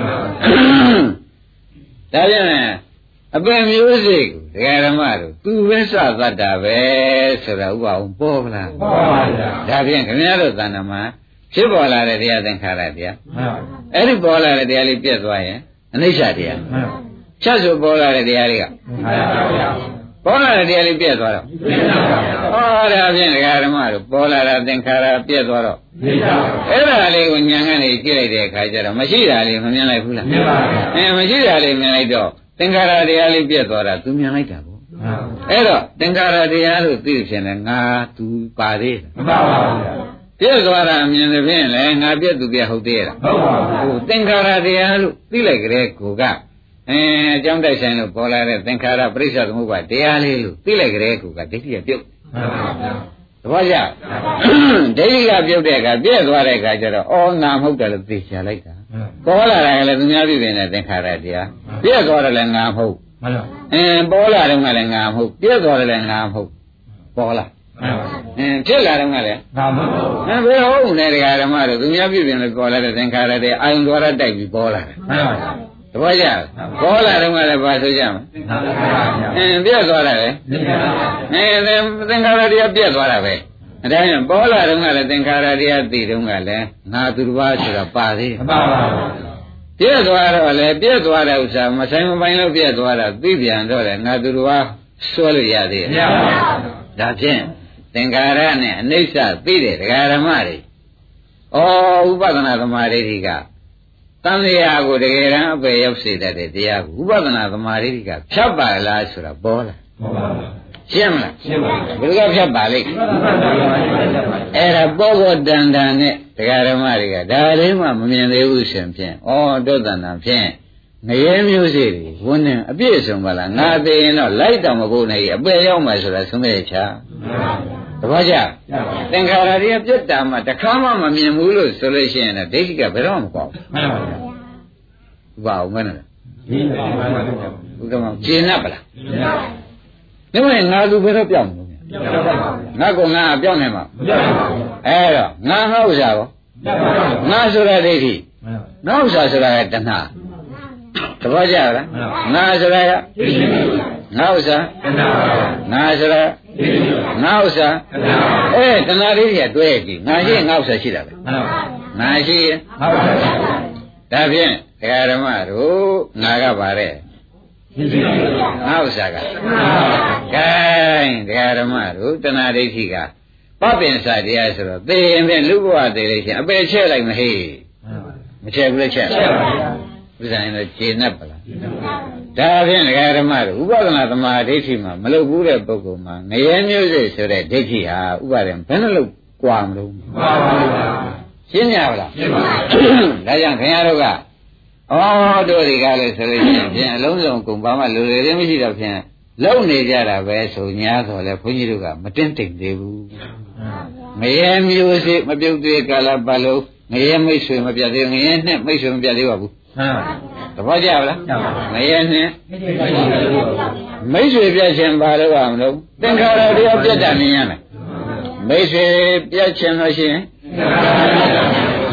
ဒါကြောင့်အပယ်မျိုးစေ့ကိုဒကာဓမ္မတို့သူပဲစသတ်တာပဲဆိုတာဥပအောင်ပေါ်လားပေါ်ပါဗျာဒါဖြင့်ခင်ဗျားတို့သဏ္ဍာန်မှာဖြစ်ပေါ်လာတဲ့တရားသင်္ခါရတရားအဲ့ဒီပေါ်လာတဲ့တရားလေးပြတ်သွားရင်အနိစ္စတရားချက်ဆိုပေါ်လာတဲ့တရားလေးကပေါ်လာတဲ့တရားလေးပြတ်သွားတော့ဒါဖြင့်ဒကာဓမ္မတို့ပေါ်လာတဲ့သင်္ခါရပြတ်သွားတော့အဲ့ဒါလေးကိုဉာဏ်ကနေကြည့်လိုက်တဲ့အခါကျတော့မရှိတာလေးမမြင်လိုက်ဘူးလားမြင်ပါဘူးမရှိတာလေးမြင်လိုက်တော့သင်္ခါရတရားလေးပြတ်သွားတာသူမြင်လိုက်တာပေါ့အဲ့တော့သင်္ခါရတရားလို့သိဖြစ်နေငါသူပါသေးတယ်မပါပါဘူးပြတ်သွားတာမြင်တဲ့ဖြင့်လေငါပြတ်သူပြတ်ဟုတ်သေးရဲ့ဟုတ်ပါဘူးသင်္ခါရတရားလို့သိလိုက်ကြတဲ့ကိုကအကြောင်းတိုက်ဆိုင်လို့ပေါ်လာတဲ့သင်္ခါရပရိစ္ဆေသမုပ္ပါတရားလေးလို့သိလိုက်ကြတဲ့ကိုကဒိဋ္ဌိကပြုတ်သဘောကျဒိဋ္ဌိကပြုတ်တဲ့အခါပြတ်သွားတဲ့အခါကျတော့ငါမဟုတ်တယ်လို့သိချလိုက်တာပေါ်လာတယ်လည်းသူများပြည်နေတဲ့သင်္ခါရတရားပြည့်သွားတယ်လည်းငါမဟုတ်မှန်ပါပေါ်လာတော့ကလည်းငါမဟုတ်ပြည့်သွားတယ်လည်းငါမဟုတ်ပေါ်လာဖြစ်လာတော့ကလည်းငါမဟုတ်ဘယ်ဟုတ်လဲတရားဓမ္မတို့သူများပြည်နေပေါ်လာတဲ့သင်္ခါရတရားအာယုံတော်ရတိုက်ပြီးပေါ်လာတယ်မှန်ပါသဘောကျပေါ်လာတော့ကလည်းဘာဆိုကြမလဲပြည့်သွားတယ်လေသင်္ခါရတရားပြည့်သွားတာပဲဒါကြောင့်ပေါ်လာတော့ကလည်းသင်္ခါရတရားသိတော့ကလည်းငါသူတစ်ပါးဆိုတာပါသေးမပါပါဘူးပြည့်သွားတော့လေပြည့်သွားတဲ့ဥစ္စာမဆိုင်မပိုင်လို့ပြည့်သွားတာသိပြန်တော့လေငါသူတစ်ပါးစွဲလို့ရသေးရဲ့မရပါဘူးဒါဖြင့်သင်္ခါရနဲ့အနိစ္စသိတဲ့ဒကာဓမ္မတွေဥပဒနာသမာဓိကတန်လျာကိုတကယ်တမ်းအပယ်ရောက်စေတတ်တဲ့တရားကိုဥပဒနာသမာဓိကဖြတ်ပါလားဆိုတာပေါ်လာပေါ်ပါဘူးရှင်းမလားရှင်းပါပြီဘယ်လိုဖြတ်ပါလိမ့်အဲ့ဒါပေါ်ပေါ်တန်တန်နဲ့တရားဓမ္မတွေကဒါလေးမှမမြင်သေးဘူးရှင်ဖြင့်တုတ်တန်တန်ဖြင့်ငရဲမျိုးစေ့တွေဝန်းနေအပြည့်စုံပါလားငါသိရင်တော့လိုက်တော့မဖို့နိုင်အပယ်ရောက်မှဆိုတာသုံးမဲ့ချာတပည့်ကြသင်္ခါရတွေပြတ်တာမှတခါမှမမြင်ဘူးလို့ဆိုလို့ရှိရင်တော့ဒိဋ္ဌိကဘယ်တော့မှမပေါ့ဘူးမှန်ပါဗျာဘာအောင်မနဲ့ဘုရားရှင်းပါလားရှင်းပါဘူးဒါမှငါသူဘယ်တော့ပြောင်းမလို့ငါကငါပြောင်းနေမှာအဲ့တော့ငါဟောဥစ္စာရောငါဆိုတာဒိဋ္ဌိနောက်ဥစ္စာဆိုတာကတဏှာတပည့်ကြလားငါဆိုတာကငါဥစ္စာငါဆိုတာငါဥစ္စာတဏှာလေးကြီးတွဲကြည့်ငါရှိငါဥစ္စာရှိတာပဲငါရှိငါဥစ္စာဒါဖြင့်ဒကာဓမ္မတို့ငါကပါတဲ့ငါဥစ္စာကကဲဒကာဓမ္မတို့တဏှာဒိဋ္ဌိကပပင်စာတရားဆိုတော့သေရင်ဖြင့်လူဘဝသေးလေးချင်းအပယ်ချဲ့လိုက်မဟေးမချဲ့ဘူးလေချဲ့ပါဘုရားရင်တော့ခြေနှက်ပါလားဒါဖြင့်ဒကာဓမ္မတို့ဥပဒနာသမာဓိဋ္ဌိမှာမလုပ်ဘူးတဲ့ပုဂ္ဂိုလ်မှာငရဲမျိုးစိဆိုတဲ့ဒိဋ္ဌိဟာဥပါဒံဘယ်နှလို့ကြွားမလို့မှန်ပါပါရှင်းကြပါလားရှင်းပါဒါကြောင့်ခင်ဗျားတို့ကတို့တွေကလည်းဆိုလို့ရှိရင်ဖြင့်အလုံးစုံကုန်ပါမှလူတွေလည်းမရှိတော့ဖြင့်လုံနေကြတာပဲဆိုညာဆိုလဲဘုန်းကြီးတို့ကမတင်းတိမ်သေးဘူးငရဲမျိုးစိမပြုတ်သေးကာလပတ်လုံးငရဲမိတ်ဆွေမပြတ်သေးငရဲနဲ့မိတ်ဆွေမပြတ်သေးပါဘူးသဘောကျပါလားငရဲနဲ့မိတ်ဆွေပြတ်ခြင်းဘာလို့အောင်လို့သင်္ခါရတရားပြတ်တာမြင်ရမယ်မိတ်ဆွေပြတ်ခြင်းလို့ရှိရင်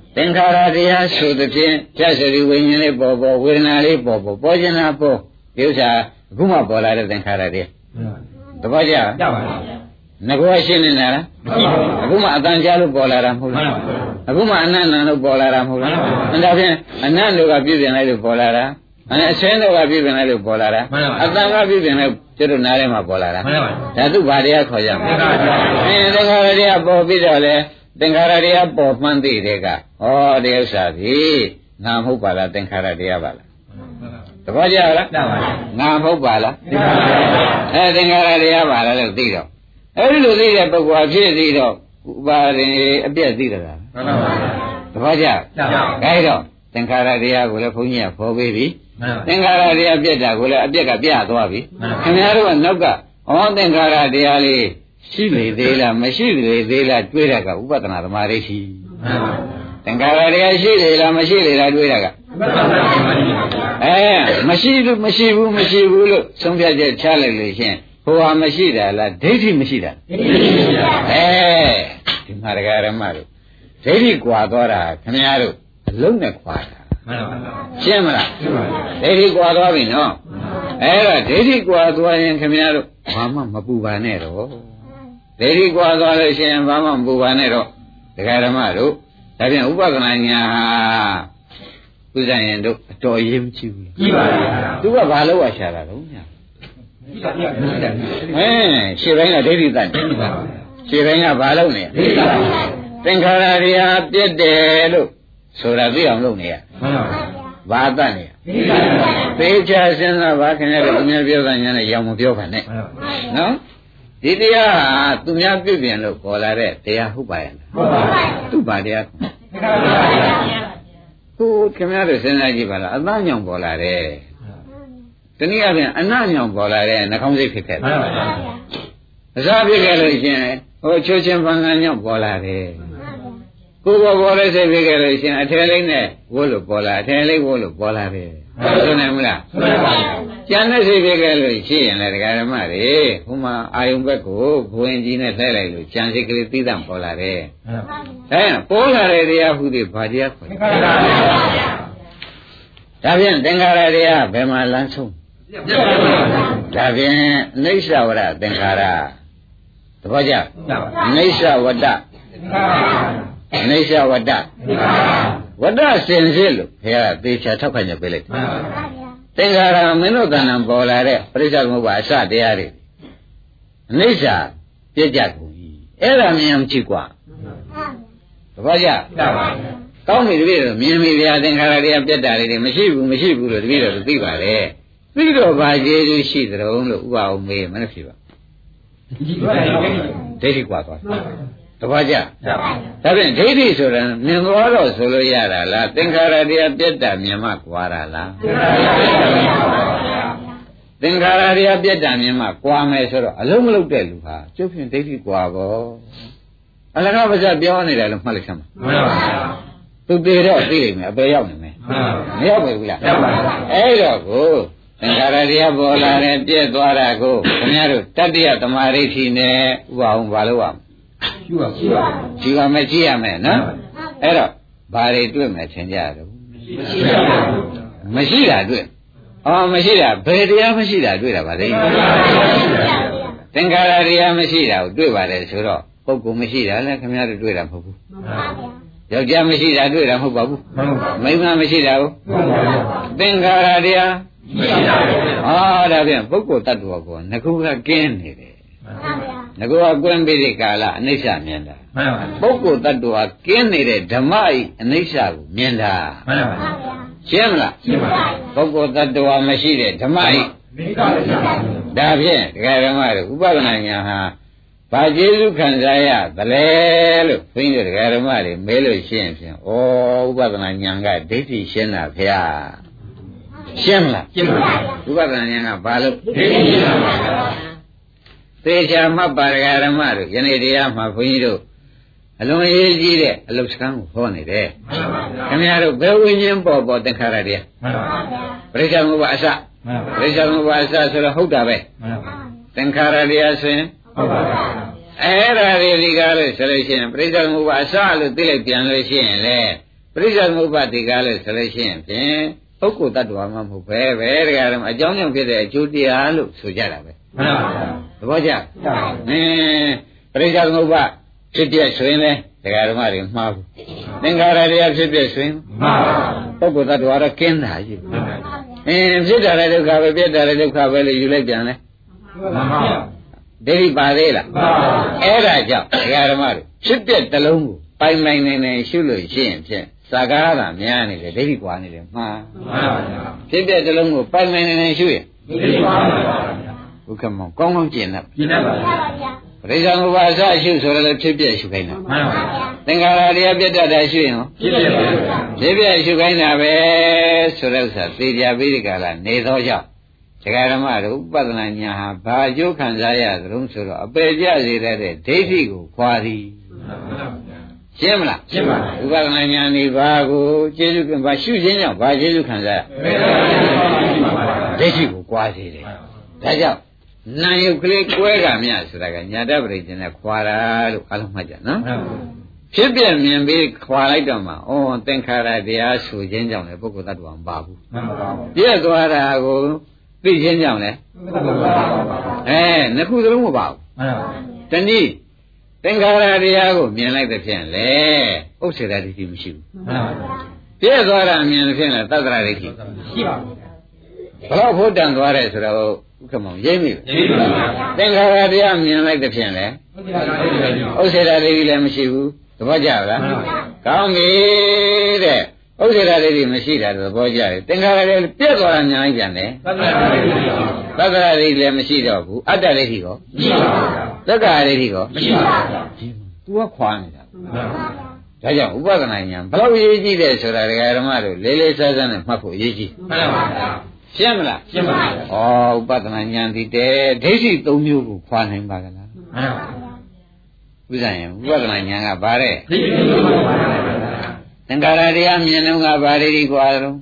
သင်္ခါရတရားဆိုတဲ့ဖြင့်ပြစ္ဆရီဝိညာဉ်လေးပေါ်ပေါ်ဝေဒနာလေးပေါ်ပေါ်ပေါ်ကျင်တာပေါ်ဒီဥစ္စာအခုမှပေါ်လာတဲ့သင်္ခါရတရားသဘောကျလားကျပါပါငါကရှင်းနေတာလားအခုမှအတန်ကြားလို့ပေါ်လာတာမဟုတ်လားအခုမှအနန္တလို့ပေါ်လာတာမဟုတ်လားဒါဖြင့်အနန္တကပြည့်ပြင်လိုက်လို့ပေါ်လာတာအဆင်းတော့ကပြည့်ပြင်လိုက်လို့ပေါ်လာတာအတန်ကပြည့်ပြင်လိုက်ကျတို့နားထဲမှာပေါ်လာတာဒါသူဘာတရားခေါ်ကြမလဲသင်္ခါရတရားပေါ်ပြီးတော့လေသင်္ခါရတရားပေါ်မှန်းသိတဲ့ကဩဒီဥစ္စာဖြင့်ငါမဟုတ်ပါလားသင်္ခါရတရားပါလားသဘောကျလားငါမဟုတ်ပါလားသင်္ခါရတရားပါလားလို့သိတော့အဲ့ဒီလိုသိတဲ့ပုဂ္ဂိုလ်အဖြစ်သိတော့ဥပါရင်အပြည့်သိတယ်လားသဘောကျဒါတော့သင်္ခါရတရားကိုလည်းဘုန်းကြီးကဖော်ပေးပြီသင်္ခါရတရားပြက်တာကိုလည်းအပြက်ကပြသွားပြီခင်ဗျားတို့ကနောက်ကသင်္ခါရတရားလေးရှိလေသေးလားမရှိလေသေးလားတွေးတာကဥပဒနာသမာဓိရှိသင်္ခါရတရားရှိလေလားမရှိလေလားတွေးတာကမရှိဘူးလို့ဆုံးဖြတ်ချက်ချလိုက်လို့ရှင်ဟိုဟာမရှိတာလားဒိဋ္ဌိမရှိတာဒီမှာဒကာရမတို့ဒိဋ္ဌိကွာသွားတာခင်ဗျားတို့အလုံးနဲ့ကွာတာရှင်းမလားဒိဋ္ဌိကွာသွားပြီနော်အဲ့တော့ဒိဋ္ဌိကွာသွားရင်ခင်ဗျားတို့ဘာမှမပူပါနဲ့တော့ဒိဋ္ဌိကွာသွားလို့ရှိရင်ဘာမှမပူပါနဲ့တော့ဒကာရမတို့ဒါပြန်ဥပဒနာညာဥဇာရင်တို့အတော်ရေးမကြည့်ဘူးကြည့်ပါဗျာသူကဘာလို့ဝါရှာတာတော့ညာရှေ့ပိုင်းကဒိဋ္ဌိတတ်ရှေ့ပိုင်းကဘာလုပ်နေသင်္ခါရတရားပြည့်တယ်လို့ဆိုတာသိအောင်လုပ်နေရဘာတတ်နေသေချာစဉ်းစားပါခင်ဗျားတို့သူများပြောတာညာနဲ့ရောင်မပြောပါနဲ့နော်ဒီတရားဟာသူများပြည့်ပြင်လို့ပေါ်လာတဲ့တရားဟုတ်ပါရဲ့ဟုတ်ပါပါသူ့ဘာတရားကိုခင်ဗျားတို့စဉ်းစားကြည့်ပါလားအသားညောင်ပေါ်လာတယ်တနည်းအားဖြင့်အနညောင်ပေါ်လာတဲ့နှာခေါင်းစိတ်ဖြစ်ခဲ့တယ်အစားဖြစ်ခဲ့လို့ရှင်ချိုးချင်းပန်းကညောင်ပေါ်လာတယ်ကိုယ်ပေါ်လိုက်စိတ်ဖြစ်ခဲ့လို့ရှင်အထယ်လေးနဲ့ဝိုးလို့ပေါ်လာအထယ်လေးဝိုးလို့ပေါ်လာတယ်ဟုတ်တယ်မလားကျန်တဲ့စိတ်ဖြစ်ခဲ့လို့ရှိရင်လည်းဒကာဓမ္မတွေဟိုမှာအာယုံဘက်ကိုဘဝင်ကြီးနဲ့လှည့်လိုက်လို့ကျန်စိတ်ကလေးသီးသန့်ပေါ်လာတယ်ပေါ်လာတဲ့တရားဟုသည်ဘာတရားခေါ်လဲဒါဖြင့်သင်္ခါရတရားဘယ်မှာလမ်းဆုံးဒါဖြင့်အိဋ္ဌဝရသင်္ခါရသဘောကျအိဋ္ဌဝတ္တအိဋ္ဌဝတ္တဝတ္တစင်စစ်လို့ဘုရားသေချာထောက်ခံကြပေးလိုက်သင်္ခါရမင်းတို့တဏ္ဍပေါ်လာတဲ့ပရိစ္ဆေသမုပ္ပါအစတရားတွေအိဋ္ဌပြည့်ကြကုန်ပြီအဲ့ဒါမြင်အောင်ကြည့်กว่าသဘောကျကောင်းပြီတပည့်တော်မြင်ပြီဗျာသင်္ခါရတရားပြတ်တာလေးတွေမရှိဘူးလို့တပည့်တော်သိပါလေသိတော့ဘာကျေးဇူးရှိသလဲလို့ဥပအောင်မေးမနဲ့ဖြစ်ပါဒိဋ္ဌိကွာသွားတပည့်ကြဒါဖြင့်ဒိဋ္ဌိဆိုတာမြင်သွားတော့ဆိုလို့ရတာလားသင်္ခါရတရားပြတ်တာမြင်မှကွာတာလားသင်္ခါရတရားပြတ်တာမြင်မှကွာမယ်ဆိုတော့အလုံးမလုံးတဲ့လူဟာကျုပ်ဖြင့်ဒိဋ္ဌိကွာပေါ့အလကားပါစပြောနေတယ်လို့မှတ်လိုက်ချင်ပါမှန်ပါဗျာသူတည်တော့သိနေမယ်အပေရောက်နေမယ်မရောက်ဘူးလားရောက်ပါဘူးအဲ့တော့ကိုသင်္ခါရတရားပေါ်လာတယ်ပြည့်သွားတာကိုခင်ဗျားတို့တတ္တိယသမာဓိရှိနေဥပအောင်ဘာလို့ရမလဲကြည့်ပါမယ်ကြည့်ရမယ်နော်အဲ့တော့ဘာတွေတွေ့မယ်သင်ကြတော့မရှိတာတွေ့မရှိတာဘယ်တရားမရှိတာတွေ့တာပါလဲသင်္ခါရတရားမရှိတာကိုတွေ့ပါတယ်ဆိုတော့ပုဂ္ဂိုလ်မရှိတာလည်းခင်ဗျားတို့တွေ့တာမဟုတ်ဘူးယောက်ျားမရှိတာတွေ့တာမဟုတ်ပါဘူးမိန်းမမရှိတာကိုသင်္ခါရတရားမရှိတာဒါဖြင့်ပုဂ္ဂိုလ်တ attva ကိုငကုကကင်းနေတယ်ငကုကကွင်းပြီးတဲ့ကာလအနိစ္စမြင်တာပုဂ္ဂိုလ်တ attva ကင်းနေတဲ့ဓမ္မဤအနိစ္စကိုမြင်တာရှင်းမလားရှင်းပါပုဂ္ဂိုလ်တ attva မရှိတဲ့ဓမ္မဤဒါဖြင့်ဒကာဓမ္မတို့ဥပဒနာညာဟာဘာကျေးဇူးခံစားရသလဲလို့ဘုန်းကြီးတို့ဒကာဓမ္မတွေမေးလို့ရှိရင်ဖြင့်ဩဥပဒနာဉာဏ်ကဒိဋ္ဌိရှင်းတာဖေဟာရှင်းမလားရှင်းပါဘူးဥပဒနာဉာဏ်ကဘာလို့ဒိဋ္ဌိရှင်းတာပါသေချာမှတ်ပါဒကာဓမ္မတို့ယနေ့တရားမှာဘုန်းကြီးတို့အလွန်အရေးကြီးတဲ့အလုတ်စကံကိုဟောနေတယ်ခင်ဗျားတို့ဘယ်ဝိညာဉ်ပေါ်သင်္ခါရတရားပရိစ္ဆေသမုပ္ပါအစပရိစ္ဆေသမုပ္ပါအစဆိုတော့ဟုတ်တာပဲသင်္ခါရတရားဆိုရင်ဟုတ်ပါဘူးအဲ့ဒါတွေဒီကားလို့ဆိုလို့ရှိရင်ပရိစ္ဆေသမုပ္ပါအစလို့သိလိုက်ပြန်လို့ရှိရင်လေပရိစ္ဆေသမုပ္ပါဒီကားလို့ဆိုလို့ရှိရင်ဖြင့်ပုဂ္ဂိုလ်တ attva မှမဟုတ်ပဲတရားဓမ္မအကြောင်းကြောင့်ဖြစ်တဲ့အကျိုးတရားလို့ဆိုကြတာပဲမှန်ပါဗျာသဘောကျပရိစ္ဆေသမုပ္ပါဖြစ်ပြဆိုရင်လေတရားဓမ္မတွေမှားဘူးသင်္ခါရတရားဖြစ်ပြဆိုရင်မှားပါပုဂ္ဂိုလ်တ attva တော့ကင်းတာရှိဖြစ်တာလည်းဒုက္ခပဲပြက်တာလည်းဒုက္ခပဲလို့ယူလိုက်ပြန်လဲမှန်ပါဒိဋ္ဌိပါသေးလားအဲ့ဒါကြောင့်တရားဓမ္မတွေဖြစ်ပြတစ်လုံးကိုပိုင်ပိုင်နေရှုလို့ရှိရင်ဖြင့်သာကားတာများနေတယ်ဒိဋ္ဌိကွာနေတယ်မှားပါဗျာဖြစ်ပြတစ်လုံးကိုပိုင်ပိုင်နေရှုရင်ဒိဋ္ဌိကွာပါဗျာဘုက္ခမောကောင်းကောင်းကျင့်တတ်ပါဗျာပရိစ္ဆေသမုပ္ပါအစရှုဆိုလည်းဖြစ်ပြရှုခိုင်းတာမှန်ပါဗျာသင်္ခါရတရားပြတ်တတ်တာရှုရင်ဖြစ်ပြပါဗျာဖြစ်ပြရှုခိုင်းတာပဲဆိုတဲ့ဥစ္စာသေချာပြီးဒီကလာနေသောကြောင့်တရားဓမ္မတို့ဥပဒနာညာဟာဘာအကျိုးခံစားရသလုံးဆိုတော့အပေကြစေတဲ့ဒိဋ္ဌိကိုခွာသည်ရှင်းမလားရှင်းပါပြီဥပဒနာညာနေဘာကိုကျေစုကဘာရှုခြင်းကြောင့်ဘာကျေစုခံစားရဒိဋ္ဌိကိုခွာစေတယ်ဒါကြောင့်နာယုတ်ကလေးကွဲကမြဆိုတာကညာတပရိကျင်နဲ့ခွာတာလို့အလုံးမှတ်ကြနော်ဖြစ်ပြမြင်ပြီးခွာလိုက်တော့မှဩသင်္ခါရတရားဆိုခြင်းကြောင့်လည်းပုဂ္ဂိုလ်တ attva မပါဘူးမှန်ပါပါပြည့်သွားတာကိုသိခြင်းကြောင့်လဲနှစ်ခုသလုံးမပါဘူးတနည်းသင်္ခါရတရားကိုမြင်လိုက်တဲ့ဖြင့်လေဥစ္စေတဒိဋ္ဌိမရှိဘူးပြည့်သွားတာမြင်တဲ့ဖြင့်လေသတ္တရဒိဋ္ဌိရှိပါဘူးဘလို့ဖို့တန်သွားတယ်ဆိုတော့ဥက္ကမောင်ရိပ်မိသင်္ခါရတရားမြင်လိုက်တဲ့ဖြင့်လေဥစ္စေတဒိဋ္ဌိလည်းမရှိဘူးသဘောကျလားကောင်းပြီတဲ့ဥစ္စေတဒိဋ္ဌိမရှိတာသဘောကျတယ်သင်္ခါရလည်းပြည့်သွားတာညာပြန်တယ်သတ္တရဒိဋ္ဌိလည်းမရှိတော့ဘူးအတ္တဒိဋ္ဌိရောမရှိပါဘူးသက္ကာဒိဋ္ဌိရောမရှိပါဘူးသူကခွာနေတာဒါကြောင့်ဥပဒနာဉာဏ်ဘယ်လိုအရေးကြီးတယ်ဆိုတာဒကာဓမ္မတို့လေးလေးစားစားနဲ့မှတ်ဖို့အရေးကြီးမှန်ပါဗျာရှင်းမလားရှင်းပါပြီဩဥပဒနာဉာဏ်ဒီတဲ့ဒိဋ္ဌိ၃မျိုးကိုခွာနိုင်ပါကလားမှန်ပါဗျာဥစ္စာရင်ဥပဒနာဉာဏ်ကဘာတဲ့ဒိဋ္ဌိ၃မျိုးပါဗျာသင်္ခါရတရားမြင်တော့ကဘာဒိဋ္ဌိခွာတော့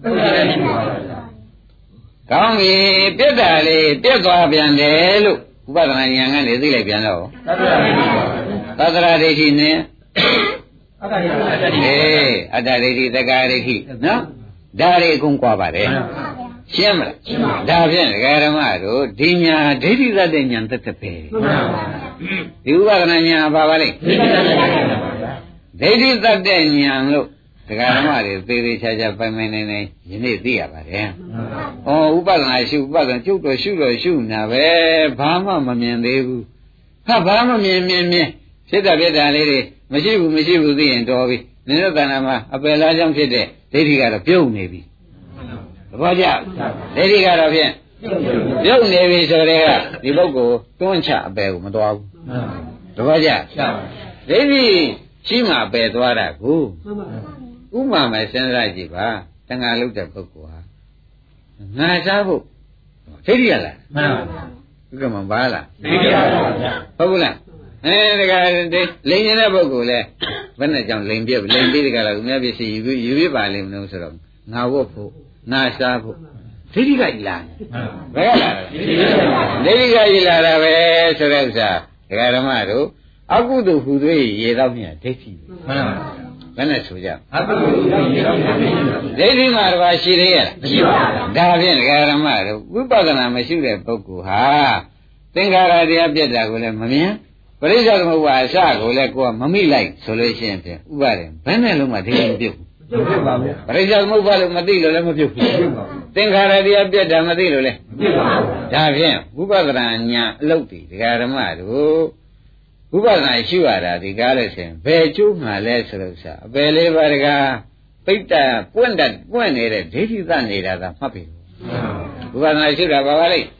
ကောင်းပြီပြတ်တာလေးပြတ်သွားပြန်တယ်လို့ဥပဒနာဉာဏ်ကနေသိလိုက်ပြန်တော့သတ္တရာဒိဋ္ဌိနဲ့အတ္တဒိဋ္ဌိအတ္တဒိဋ္ဌိသက္ကာဒိဋ္ဌိနော်ဒါတွေအကုန်ကွာပါတယ်ရှင်းမလားဒါဖြင့်ဒကာဓမ္မတို့ဒီညာဒိဋ္ဌိသတ္တဉာဏ်သက်သက်ပဲဒီဥပဒနာဉာဏ်ဘာပါလဲဒိဋ္ဌိသတ္တဉာဏ်လို့ဒကာဓမ္မတွေသေသေးချာချာပိုင်ပိုင်နေနေယနေ့သိရပါတယ်ဩဥပဒနာရှုဥပဒနာကျုပ်တော်ရှုတော်ရှုနာပဲဘာမှမမြင်သေးဘူးဟာဘာမှမြင်ဖြစ်တာလေးတွေမရှိဘူးသိရင်တော်ပြီနင်တို့တဏ္ဍာမှာအပယ်လားကြောင့်ဖြစ်တဲ့ဒိဋ္ဌိကတော့ပြုတ်နေပြီသဘောကျဒိဋ္ဌိကတော့ဖြင့်ပြုတ်နေပြီဆိုတဲ့ကဒီပုဂ္ဂိုလ်တွန်းချအပယ်ကိုမတော်ဘူးသဘောကျဒိဋ္ဌိရှိမှပယ်သွားတာကိုဥပမာစဉ်းစားကြည့်ပါတဏှာလုတဲ့ပုဂ္ဂိုလ်ဟာငါစားဖို့ဒိဋ္ဌိရလားမှန်ပါဘူးဥက္ကမဘာလားဒိဋ္ဌိပါဗျာဟုတ်ဘူးလားတကယ်လိန်နေတဲ့ပုဂ္ဂိုလ်လဲဘယ်နဲ့ကြောင့်လိန်ပြီးတကယ်လားသူများပြည့်စီယူပြပါလိမ့်မလို့ဆိုတော့ငါဝတ်ဖို့ငါစားဖို့ဒိဋ္ဌိကကြီးလားဘယ်ကလားဒိဋ္ဌိကကြီးလာတာပဲဆိုတဲ့ဥစ္စာဒကာဓမ္မတို့အကုသိုလ်ဟူသွေးရေတော့မြတ်ဒိဋ္ဌိမှန်ပါဘယ်နဲ့ဆိုကြအကုသိုလ်ဟူသွေးရေတော့မြတ်ဒိဋ္ဌိမှာတပါးရှိသေးရဲ့မရှိပါဘူးဒါဖြင့်ဒကာဓမ္မတို့ဝိပဿနာမရှိတဲ့ပုဂ္ဂိုလ်ဟာသင်္ခါရတရားပြတ်တာကိုလည်းမမြင်ပရိစ္ဆေသမုပ္ပါအစကိုလည်းကိုယ်ကမမိလိုက်ဆိုလို့ရှိရင်ဖြင့်ဥပါဒေဘယ်နဲ့လုံးမှဒိဋ္ဌိမပြုတ်ဘူးပါဗျာပရိစ္ဆေသမုပ္ပါလို့မသိလို့လည်းမပြုတ်ဘူးသင်္ခါရတရားပြတ်တာမသိလို့လည်းမပြုတ်ပါဘူးဒါဖြင့်ဝိပဿနာဉာဏ်အလုပ်ဒီဒကာဓမ္မတို့ဝိပဿနာရှုရတာဒီကားလို့ဆိုရင်ဘယ်ကျိုးမှလဲဆိုလို့ဆိုအပယ်လေးပါးဒကာပိဋ္ဌပွင့်နေတဲ့ဒိဋ္ဌိသနေတာသာမှတ်ပြီဝိပဿနာရှုတာပါပါလိမ့်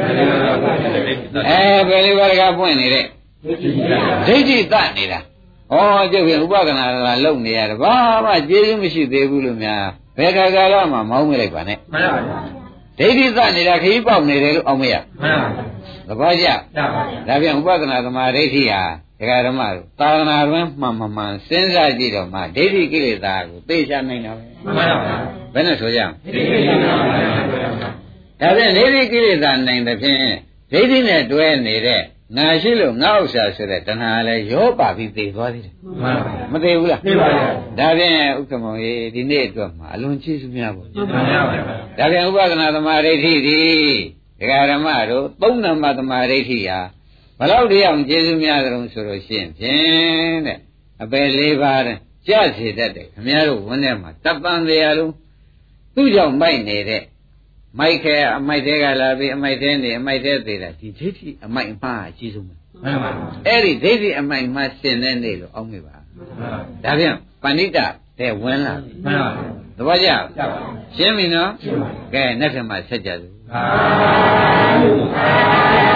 ဘယ်လေးပါးဒကာပွင့်နေတဲ့ဒိဋ္ဌိသနေတာဩကျုပ်ကဥပဒနာလာလုံနေရတယ်ဘာမှကျေးဇူးမရှိသေးဘူးလို့များဘယ်ကာလမှမောင်းမလိုက်ပါနဲ့မှန်ပါဗျာဒိဋ္ဌိသနေတာခရီးပေါက်နေတယ်လို့အောင်မရမှန်ပါဗျာသဘောကျဒါပြန်ဥပဒနာသမာဓိဋ္ဌိဟာဒကာဓမ္မတို့သာသနာ့တွင်မှန်စဉ်းစားကြည့်တော့မှဒိဋ္ဌိကိလေသာကိုသိချနိုင်တာပဲမှန်ပါဗျာဘယ်နဲ့ဆိုကြဒါပြန်ဒိဋ္ဌိကိလေသာနိုင်တဲ့ဖြင့်ဒိဋ္ဌိနဲ့တွဲနေတဲ့နာရှိလို့ငါဥစ္စာဆိုတဲ့တဏှာလည်းရောပါပြီးသိသွားသေးတယ်မသိဘူးလားသိပါပါဒါဖြင့်ဥက္ကမောင်ကြီးဒီနေ့အတွက်မှာအလွန်ကျေးဇူးများပါကျေးဇူးများပါဒါဖြင့်ဥပဒနာသမာဓိဋ္ဌိဒီဒကာဓမ္မတို့သုံးနံပါတ်သမာဓိဋ္ဌိဟာဘယ်လောက်တရားကျေးဇူးများကြုံဆိုလို့ရှိရင်ဖြင့်တဲ့အပယ်၄ပါးတဲ့ကြားစေတတ်တယ်ခင်ဗျားတို့ဝန်းထဲမှာတပ်ပန်းတရားလုံးသူ့ကြောင့်မိုက်နေတဲ့မိုက်ခဲအမိုက်တဲကလာပြီးအမိုက်တဲနေအမိုက်တဲသေးတာဒီဒိဋ္ဌိအမိုက်အမှားအကြီးဆုံးပဲမှန်ပါဘူးအဲ့ဒီဒိဋ္ဌိအမိုက်မှားဆင်တဲ့နေ့လို့အောက်မေ့ပါဒါဖြင့်ပဏိတတဲ့ဝင်လာမှန်ပါဘူးသဘောကျရှင်းပြီနော်ကဲနေ့ထမှာဆက်ကြစို့